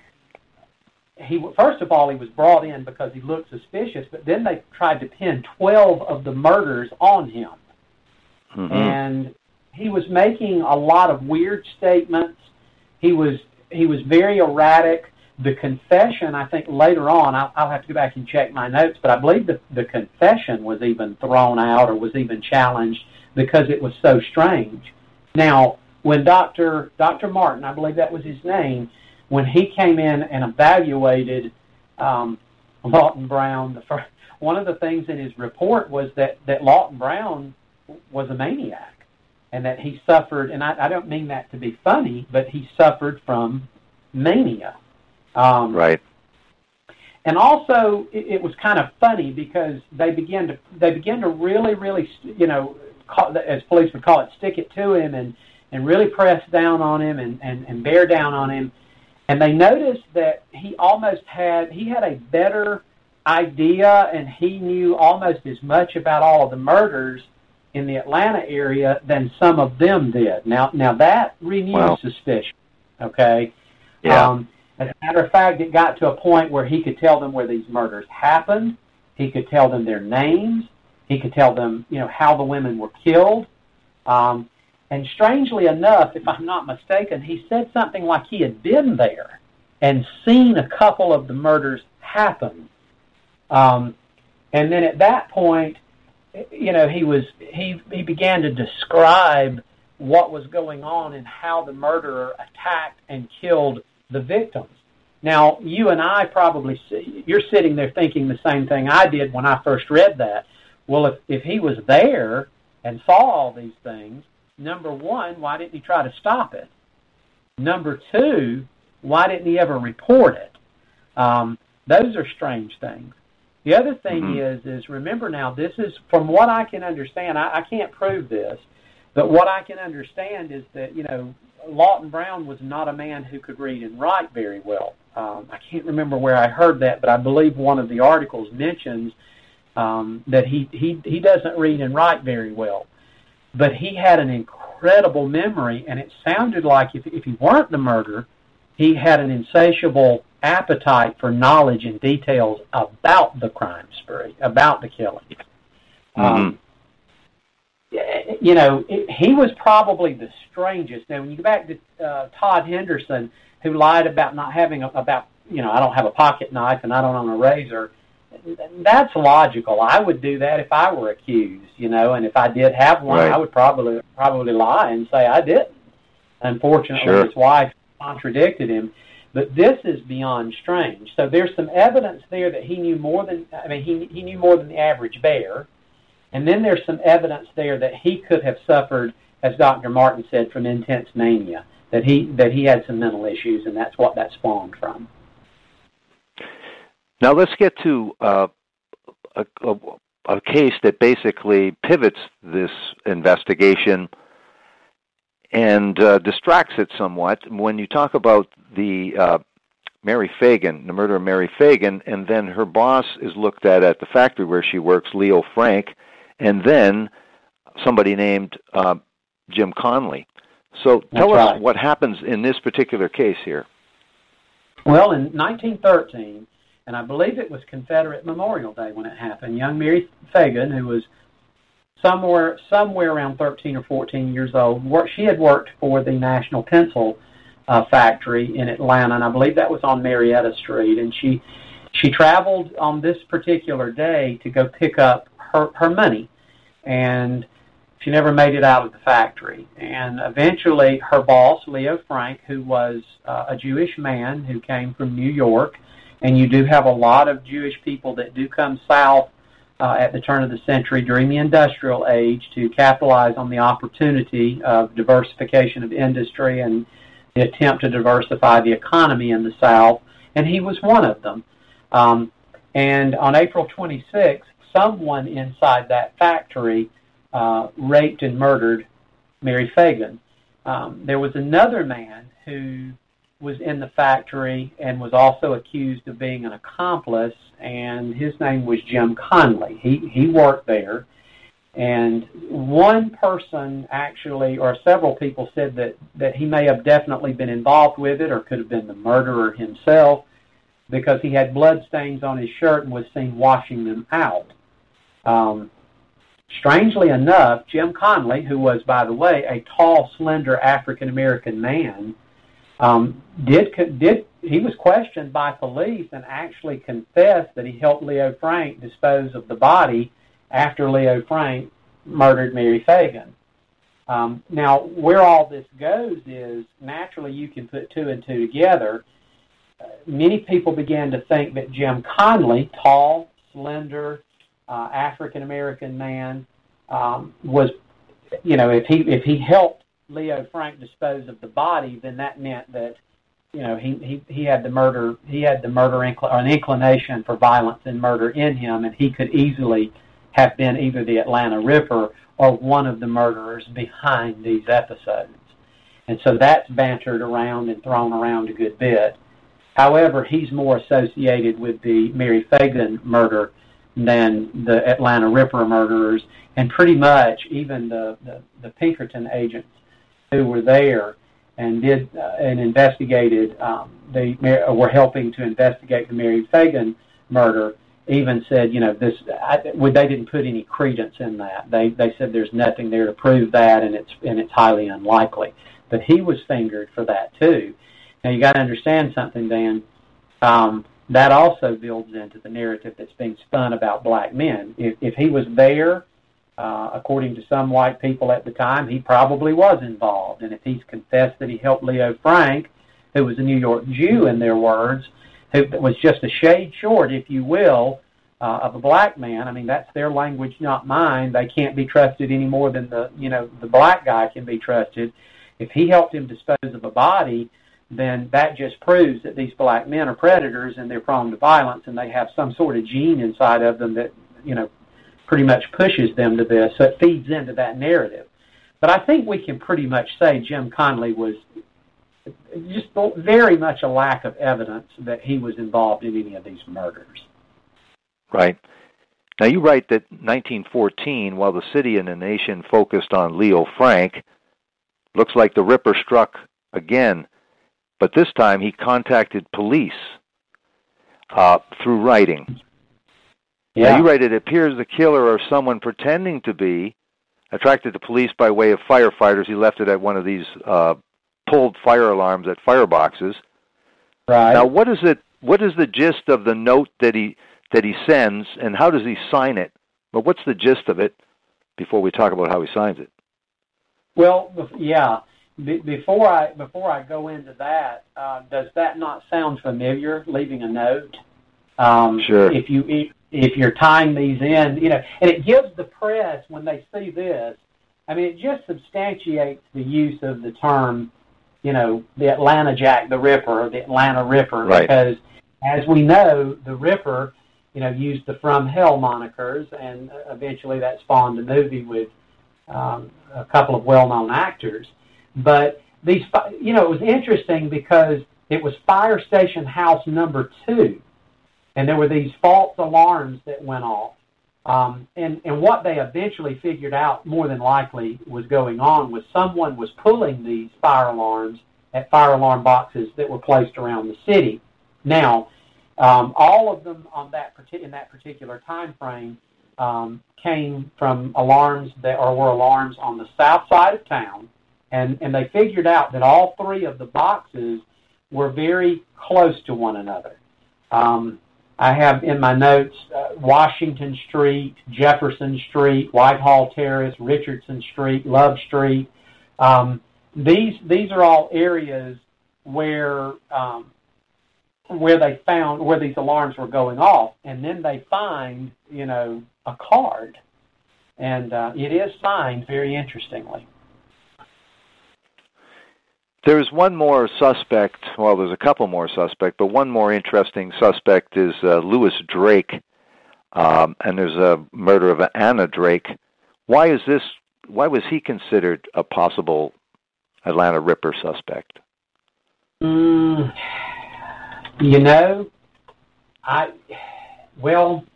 He first of all, he was brought in because he looked suspicious, but then they tried to pin twelve of the murders on him. Mm-hmm. And he was making a lot of weird statements. He was he was very erratic. The confession, I think later on, I'll, I'll have to go back and check my notes, but I believe the, the confession was even thrown out or was even challenged because it was so strange. Now, when Doctor Doctor Martin, I believe that was his name, when he came in and evaluated um, Lawton Brown, the first, one of the things in his report was that, that Lawton Brown was a maniac and that he suffered, and I, I don't mean that to be funny, but he suffered from mania. Um, right. And also, it, it was kind of funny because they began to they began to really, really, you know, call, as police would call it, stick it to him and, and really press down on him and, and, and bear down on him. And they noticed that he almost had, he had a better idea and he knew almost as much about all of the murders in the Atlanta area than some of them did. Now, now that renewed wow. suspicion, okay? Yeah. Um, as a matter of fact, it got to a point where he could tell them where these murders happened. He could tell them their names. He could tell them, you know, how the women were killed. Um, And strangely enough, if I'm not mistaken, he said something like he had been there and seen a couple of the murders happen. Um, and then at that point, you know, he was he he began to describe what was going on and how the murderer attacked and killed the victims. Now, you and I probably see, you're sitting there thinking the same thing I did when I first read that. Well, if if he was there and saw all these things, number one, why didn't he try to stop it? Number two, why didn't he ever report it? Um, those are strange things. The other thing mm-hmm. is, is remember now, this is, from what I can understand, I, I can't prove this, but what I can understand is that, you know, Lawton Brown was not a man who could read and write very well. Um, I can't remember where I heard that, but I believe one of the articles mentions um, that he, he, he doesn't read and write very well. But he had an incredible memory, and it sounded like if, if he weren't the murderer, he had an insatiable appetite for knowledge and details about the crime spree, about the killing. Mm-hmm. Um, you know, it, he was probably the strangest. Now, when you go back to uh, Todd Henderson, who lied about not having a, about, you know, I don't have a pocket knife and I don't own a razor, that's logical. I would do that if I were accused, you know, and if I did have one, right. I would probably probably lie and say I didn't. Unfortunately, sure. His wife contradicted him. But this is beyond strange. So there's some evidence there that he knew more than, I mean, he he knew more than the average bear. And then there's some evidence there that he could have suffered, as Doctor Martin said, from intense mania, that he that he had some mental issues, and that's what that spawned from. Now let's get to uh, a, a, a case that basically pivots this investigation and uh, distracts it somewhat. When you talk about the uh, Mary Fagan, the murder of Mary Fagan, and then her boss is looked at at the factory where she works, Leo Frank, and then somebody named uh, Jim Conley. So tell That's us right. what happens in this particular case here. Well, in nineteen thirteen, and I believe it was Confederate Memorial Day when it happened, young Mary Fagan, who was somewhere somewhere around thirteen or fourteen years old, worked, she had worked for the National Pencil uh, factory in Atlanta, and I believe that was on Marietta Street. And she she traveled on this particular day to go pick up her, her money, and she never made it out of the factory. And eventually her boss, Leo Frank, who was uh, a Jewish man who came from New York, and you do have a lot of Jewish people that do come south uh, at the turn of the century during the industrial age to capitalize on the opportunity of diversification of industry and the attempt to diversify the economy in the South, and he was one of them. Um, and on April twenty-sixth, someone inside that factory uh, raped and murdered Mary Phagan. Um, there was another man who was in the factory and was also accused of being an accomplice, and his name was Jim Conley. He he worked there, and one person actually, or several people, said that, that he may have definitely been involved with it or could have been the murderer himself, because he had blood stains on his shirt and was seen washing them out. Um, strangely enough, Jim Conley, who was, by the way, a tall, slender African-American man, um, did did he was questioned by police and actually confessed that he helped Leo Frank dispose of the body after Leo Frank murdered Mary Phagan. Um, now, where all this goes is, naturally you can put two and two together. Uh, many people began to think that Jim Conley, tall, slender, uh, African-American man, um, was, you know, if he if he helped Leo Frank dispose of the body, then that meant that, you know, he, he, he had the murder he had the murder incl- or an inclination for violence and murder in him, and he could easily have been either the Atlanta Ripper or one of the murderers behind these episodes. And so that's bantered around and thrown around a good bit. However, he's more associated with the Mary Phagan murder than the Atlanta Ripper murderers, and pretty much even the, the, the Pinkerton agents who were there and did uh, and investigated, um, they were helping to investigate the Mary Phagan murder, even said, you know, this. I, they didn't put any credence in that. They they said there's nothing there to prove that, and it's and it's highly unlikely. But he was fingered for that too. Now you got to understand something, Dan. Um, that also builds into the narrative that's being spun about black men. If if he was there, uh, according to some white people at the time, he probably was involved. And if he's confessed that he helped Leo Frank, who was a New York Jew in their words, who was just a shade short, if you will, uh, of a black man. I mean, that's their language, not mine. They can't be trusted any more than the, you know, the black guy can be trusted. If he helped him dispose of a body, then that just proves that these black men are predators and they're prone to violence, and they have some sort of gene inside of them that, you know, pretty much pushes them to this. So it feeds into that narrative. But I think we can pretty much say Jim Conley was just very much a lack of evidence that he was involved in any of these murders. Right. Now, you write that nineteen fourteen, while the city and the nation focused on Leo Frank, looks like the Ripper struck again, but this time he contacted police uh, through writing. Yeah. Now, you write, it appears the killer or someone pretending to be attracted the police by way of firefighters. He left it at one of these uh, pulled fire alarms at fireboxes. Right. Now, what is it? What is the gist of the note that he that he sends, and how does he sign it? Well, what's the gist of it before we talk about how he signs it? Well, yeah. Be- before I before I go into that, uh, does that not sound familiar? Leaving a note. Um, sure. If you if, if you're tying these in, you know, and it gives the press when they see this. I mean, it just substantiates the use of the term, you know, the Atlanta Jack the Ripper or the Atlanta Ripper, right. Because as we know, the Ripper, you know, used the From Hell monikers, and eventually that spawned a movie with um, a couple of well-known actors. But these, you know, it was interesting because it was Fire Station House Number Two, and there were these false alarms that went off. Um, and, and what they eventually figured out, more than likely, was going on was someone was pulling these fire alarms at fire alarm boxes that were placed around the city. Now, um, all of them on that in that particular time frame um, came from alarms that or were alarms on the south side of town, And, and they figured out that all three of the boxes were very close to one another. Um, I have in my notes uh, Washington Street, Jefferson Street, Whitehall Terrace, Richardson Street, Love Street. Um, these these are all areas where um, where they found where these alarms were going off, and then they find you know a card, and uh, it is signed very interestingly. There's one more suspect. Well, there's a couple more suspects, but one more interesting suspect is uh, Louis Drake, um, and there's a murder of Anna Drake. Why is this? Why was he considered a possible Atlanta Ripper suspect? Mm, you know, I well,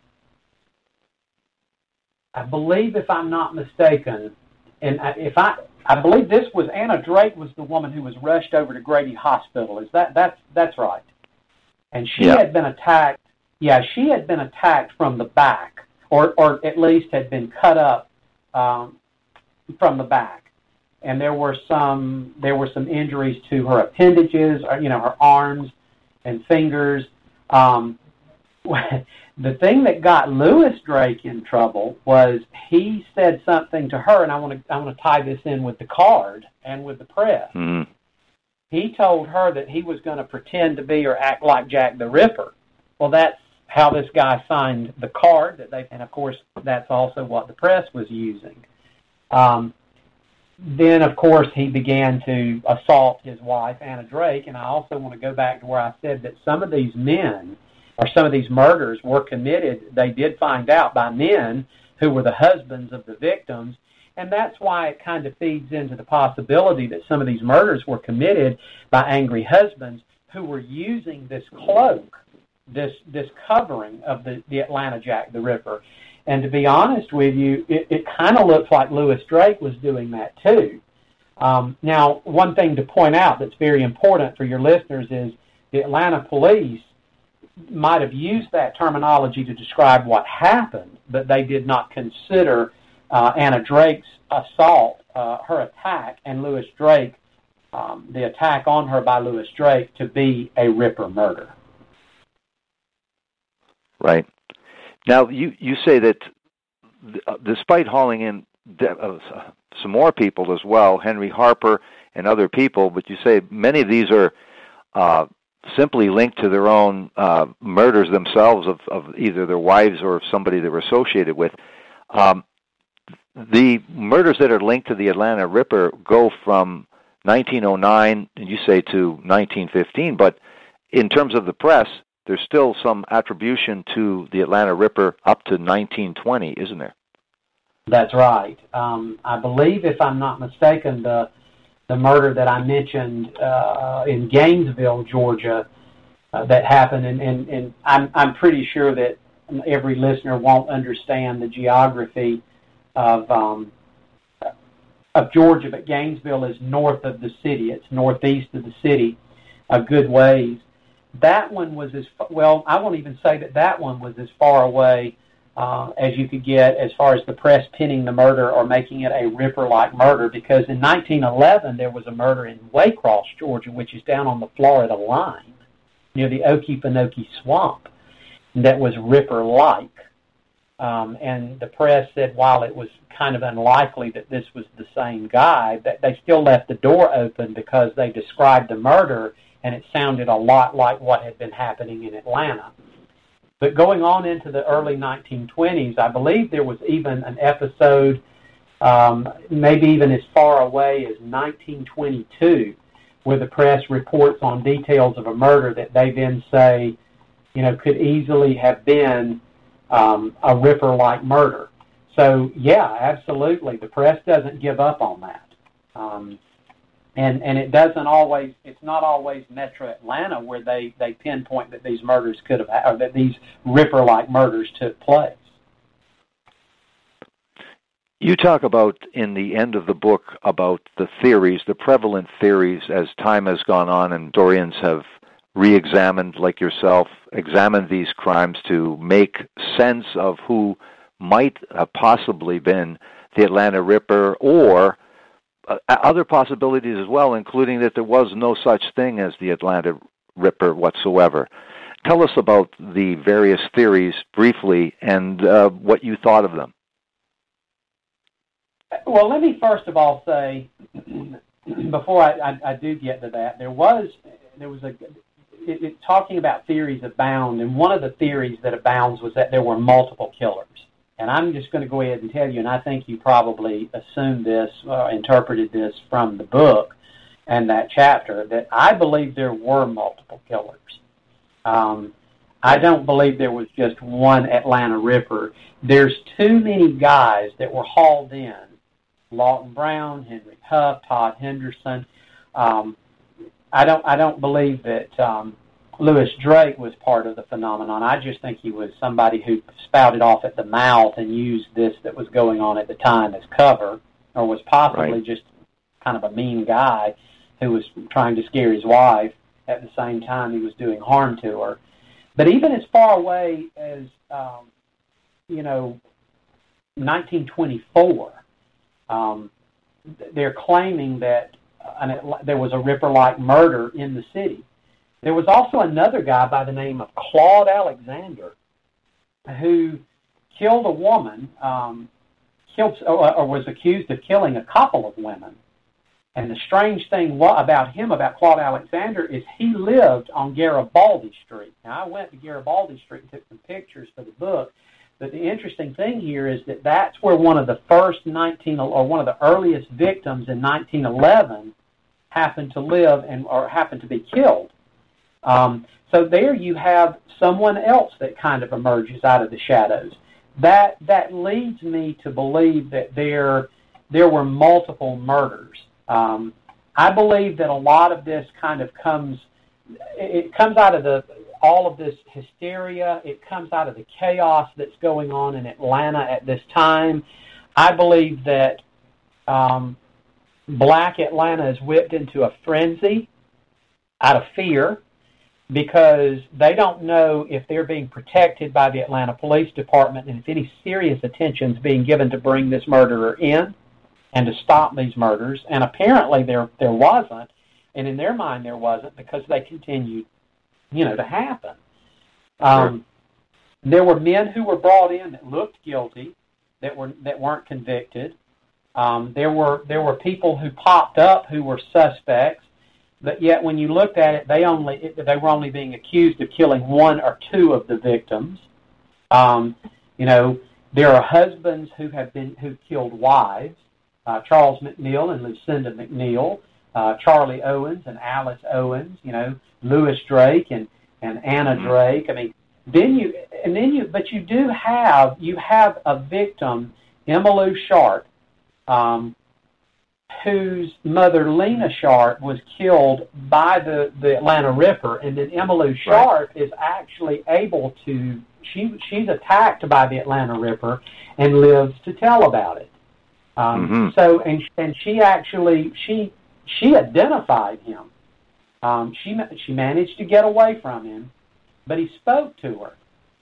I believe if I'm not mistaken, and if I. I believe this was Anna Drake was the woman who was rushed over to Grady Hospital. Is that that's that's right? And she yeah. had been attacked. Yeah, she had been attacked from the back, or or at least had been cut up um, from the back. And there were some there were some injuries to her appendages, or, you know, her arms and fingers. Um, the thing that got Louis Drake in trouble was he said something to her, and I want to I want to tie this in with the card and with the press. Mm-hmm. He told her that he was going to pretend to be or act like Jack the Ripper. Well, that's how this guy signed the card that they, and of course that's also what the press was using. Um, then, of course, he began to assault his wife, Anna Drake, and I also want to go back to where I said that some of these men, or some of these murders were committed, they did find out, by men who were the husbands of the victims, and that's why it kind of feeds into the possibility that some of these murders were committed by angry husbands who were using this cloak, this this covering of the, the Atlanta Jack the Ripper. And to be honest with you, it, it kind of looks like Louis Drake was doing that too. Um, now, one thing to point out that's very important for your listeners is the Atlanta police might have used that terminology to describe what happened, but they did not consider uh, Anna Drake's assault, uh, her attack, and Louis Drake, um, the attack on her by Louis Drake, to be a Ripper murder. Right. Now, you, you say that uh, despite hauling in de- uh, some more people as well, Henry Harper and other people, but you say many of these are uh, simply linked to their own uh, murders themselves of, of either their wives or somebody they were associated with. Um, the murders that are linked to the Atlanta Ripper go from nineteen oh nine, and you say, to nineteen fifteen, but in terms of the press, there's still some attribution to the Atlanta Ripper up to nineteen twenty, isn't there? That's right. Um, I believe, if I'm not mistaken, the the murder that I mentioned uh, in Gainesville, Georgia, uh, that happened, and, and, and I'm, I'm pretty sure that every listener won't understand the geography of um, of Georgia, but Gainesville is north of the city. It's northeast of the city a good ways. That one was as, well, I won't even say that that one was as far away uh, as you could get as far as the press pinning the murder or making it a Ripper-like murder, because in nineteen eleven there was a murder in Waycross, Georgia, which is down on the Florida line near the Okefenokee Swamp, that was Ripper-like. Um, and the press said while it was kind of unlikely that this was the same guy, that they still left the door open because they described the murder and it sounded a lot like what had been happening in Atlanta. But going on into the early nineteen twenties, I believe there was even an episode, um, maybe even as far away as nineteen twenty-two, where the press reports on details of a murder that they then say, you know, could easily have been um, a Ripper-like murder. So, yeah, absolutely, the press doesn't give up on that. Um, And and it doesn't always, it's not always Metro Atlanta where they, they pinpoint that these murders could have, or that these Ripper-like murders took place. You talk about, in the end of the book, about the theories, the prevalent theories as time has gone on and historians have re-examined, like yourself, examined these crimes to make sense of who might have possibly been the Atlanta Ripper, or uh, other possibilities as well, including that there was no such thing as the Atlanta Ripper whatsoever. Tell us about the various theories briefly and uh, what you thought of them. Well, let me first of all say, before I, I, I do get to that, there was there was a it, it, talking about theories abound, and one of the theories that abounds was that there were multiple killers. And I'm just going to go ahead and tell you, and I think you probably assumed this, uh, interpreted this from the book and that chapter, that I believe there were multiple killers. Um, I don't believe there was just one Atlanta Ripper. There's too many guys that were hauled in. Lawton Brown, Henry Huff, Todd Henderson. Um, I don't. I don't believe that um, Louis Drake was part of the phenomenon. I just think he was somebody who spouted off at the mouth and used this that was going on at the time as cover, or was possibly right. just kind of a mean guy who was trying to scare his wife at the same time he was doing harm to her. But even as far away as um, you know, nineteen twenty-four. Um, they're claiming that an, there was a Ripper-like murder in the city. There was also another guy by the name of Claude Alexander who killed a woman, um, killed or, or was accused of killing a couple of women. And the strange thing about him, about Claude Alexander, is he lived on Garibaldi Street. Now, I went to Garibaldi Street and took some pictures for the book. But the interesting thing here is that that's where one of the first nineteen or one of the earliest victims in nineteen eleven happened to live and or happened to be killed. Um, so there you have someone else that kind of emerges out of the shadows. That that leads me to believe that there there were multiple murders. Um, I believe that a lot of this kind of comes it comes out of the all of this hysteria. It comes out of the chaos that's going on in Atlanta at this time. I believe that um, black Atlanta is whipped into a frenzy out of fear because they don't know if they're being protected by the Atlanta Police Department and if any serious attention is being given to bring this murderer in and to stop these murders. And apparently there there wasn't, and in their mind there wasn't, because they continued you know, to happen. Um, sure. There were men who were brought in that looked guilty, that were that weren't convicted. Um, there were there were people who popped up who were suspects, but yet when you looked at it, they only they were only being accused of killing one or two of the victims. Um, you know, there are husbands who have been who killed wives. Uh, Charles McNeil and Lucinda McNeil. Uh, Charlie Owens and Alice Owens, you know, Louis Drake and, and Anna Drake. I mean, then you and then you, but you do have you have a victim, Emmylou Sharp, um, whose mother Lena Sharp was killed by the, the Atlanta Ripper, and then Emmylou Sharp right. is actually able to she she's attacked by the Atlanta Ripper and lives to tell about it. Um, mm-hmm. So and and she actually she. She identified him. Um, she she managed to get away from him, but he spoke to her.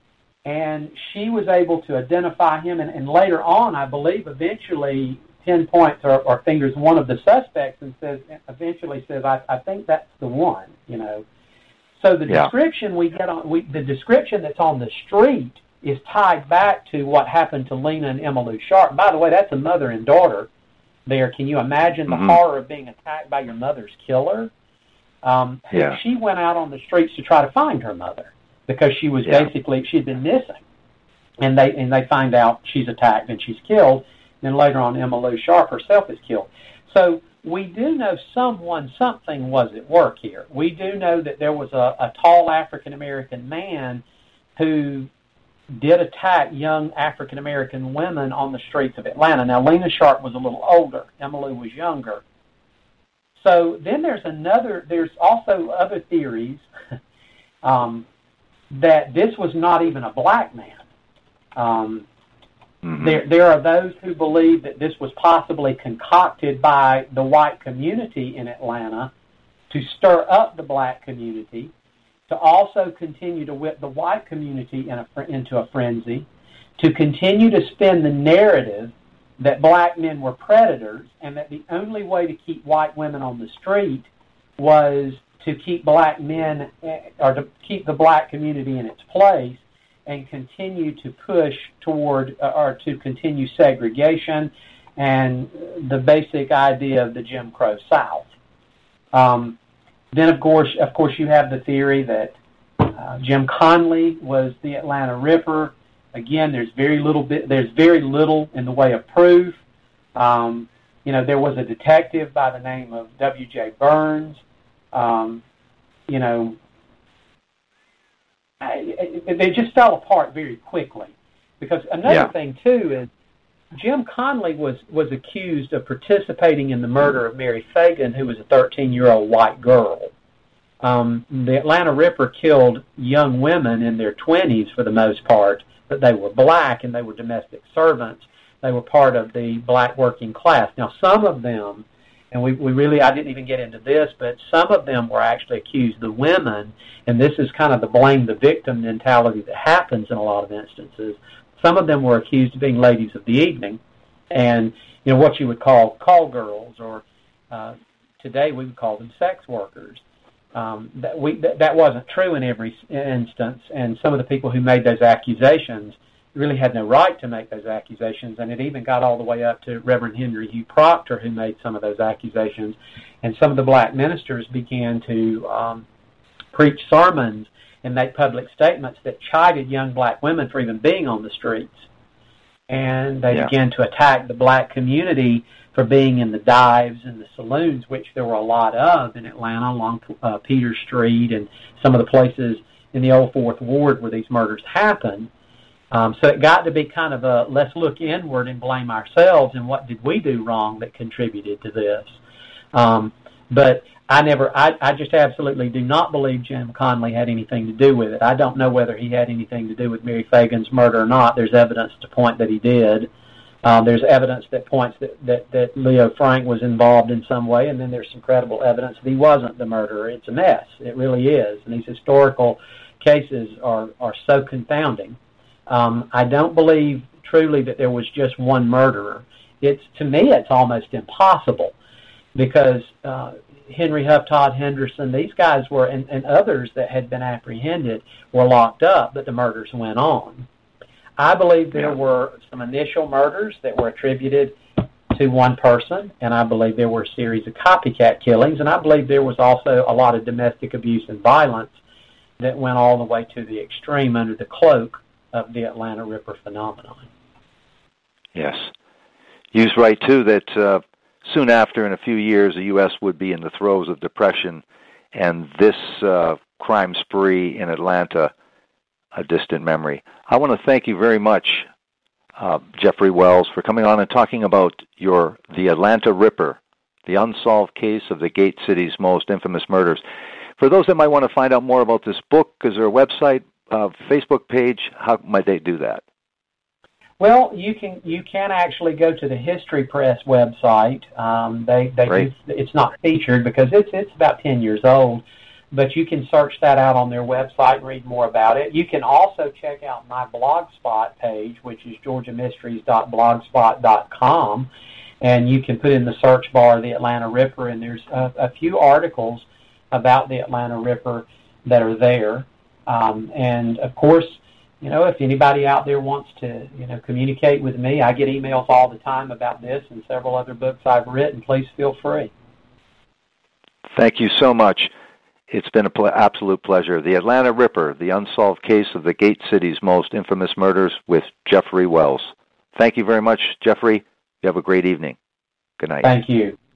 And she was able to identify him, and, and later on, I believe, eventually pinpoints or, or fingers one of the suspects and says, eventually says, I, I think that's the one, you know. So the yeah. description we get on, we, the description that's on the street is tied back to what happened to Lena and Emmylou Sharp. By the way, that's a mother and daughter. There, can you imagine the mm-hmm. horror of being attacked by your mother's killer? Um, yeah. She went out on the streets to try to find her mother because she was yeah. basically she'd been missing, and they and they find out she's attacked and she's killed. Then later on, Emmylou Sharp herself is killed. So we do know someone, something was at work here. We do know that there was a, a tall African American man who did attack young African-American women on the streets of Atlanta. Now, Lena Sharp was a little older. Emmylou was younger. So then there's another, there's also other theories um, that this was not even a black man. Um, mm-hmm. There there are those who believe that this was possibly concocted by the white community in Atlanta to stir up the black community, to also continue to whip the white community in a, into a frenzy, to continue to spin the narrative that black men were predators, and that the only way to keep white women on the street was to keep black men, or to keep the black community in its place and continue to push toward, or to continue segregation and the basic idea of the Jim Crow South. Um, then, of course, of course, you have the theory that uh, Jim Conley was the Atlanta Ripper. Again, there's very little bit. There's very little in the way of proof. Um, you know, there was a detective by the name of W J Burns. Um, you know, I, I, they just fell apart very quickly. Because another yeah. thing too is Jim Conley was was accused of participating in the murder of Mary Fagan, who was a thirteen-year-old white girl. Um, the Atlanta Ripper killed young women in their twenties for the most part, but they were black and they were domestic servants. They were part of the black working class. Now, some of them, and we, we really, I didn't even get into this, but some of them were actually accused, the women, and this is kind of the blame the victim mentality that happens in a lot of instances. Some of them were accused of being ladies of the evening and, you know, what you would call call girls, or uh, today we would call them sex workers. Um, that, we, that, that wasn't true in every instance, and some of the people who made those accusations really had no right to make those accusations, and it even got all the way up to Reverend Henry Hugh Proctor, who made some of those accusations, and some of the black ministers began to um, preach sermons and make public statements that chided young black women for even being on the streets, and they yeah. began to attack the black community for being in the dives and the saloons, which there were a lot of in Atlanta along uh, Peter Street and some of the places in the old Fourth Ward where these murders happened. Um, so it got to be kind of a, let's look inward and blame ourselves, and what did we do wrong that contributed to this? Um, but I never, I, I just absolutely do not believe Jim Conley had anything to do with it. I don't know whether he had anything to do with Mary Fagan's murder or not. There's evidence to point that he did. Um, there's evidence that points that, that, that Leo Frank was involved in some way, and then there's some credible evidence that he wasn't the murderer. It's a mess. It really is. And these historical cases are, are so confounding. Um, I don't believe truly that there was just one murderer. It's, to me, it's almost impossible because uh, Henry Huff, Todd Henderson, these guys were, and, and others that had been apprehended were locked up, but the murders went on. I believe there were some initial murders that were attributed to one person, and I believe there were a series of copycat killings, and I believe there was also a lot of domestic abuse and violence that went all the way to the extreme under the cloak of the Atlanta Ripper phenomenon. Yes. You're right, too, that uh, soon after, in a few years, the U S would be in the throes of depression, and this uh, crime spree in Atlanta, a distant memory. I want to thank you very much, uh, Jeffrey Wells, for coming on and talking about your The Atlanta Ripper, the unsolved case of the Gate City's most infamous murders. For those that might want to find out more about this book, is there a website, uh, Facebook page? How might they do that? Well, you can you can actually go to the History Press website. Um, they they do, it's not featured because it's it's about ten years old. But you can search that out on their website and read more about it. You can also check out my Blogspot page, which is georgia mysteries dot blogspot dot com, and you can put in the search bar the Atlanta Ripper, and there's a, a few articles about the Atlanta Ripper that are there. Um, and, of course, you know, if anybody out there wants to, you know, communicate with me, I get emails all the time about this and several other books I've written. Please feel free. Thank you so much. It's been an pl- absolute pleasure. The Atlanta Ripper, the unsolved case of the Gate City's most infamous murders, with Jeffrey Wells. Thank you very much, Jeffrey. You have a great evening. Good night. Thank you.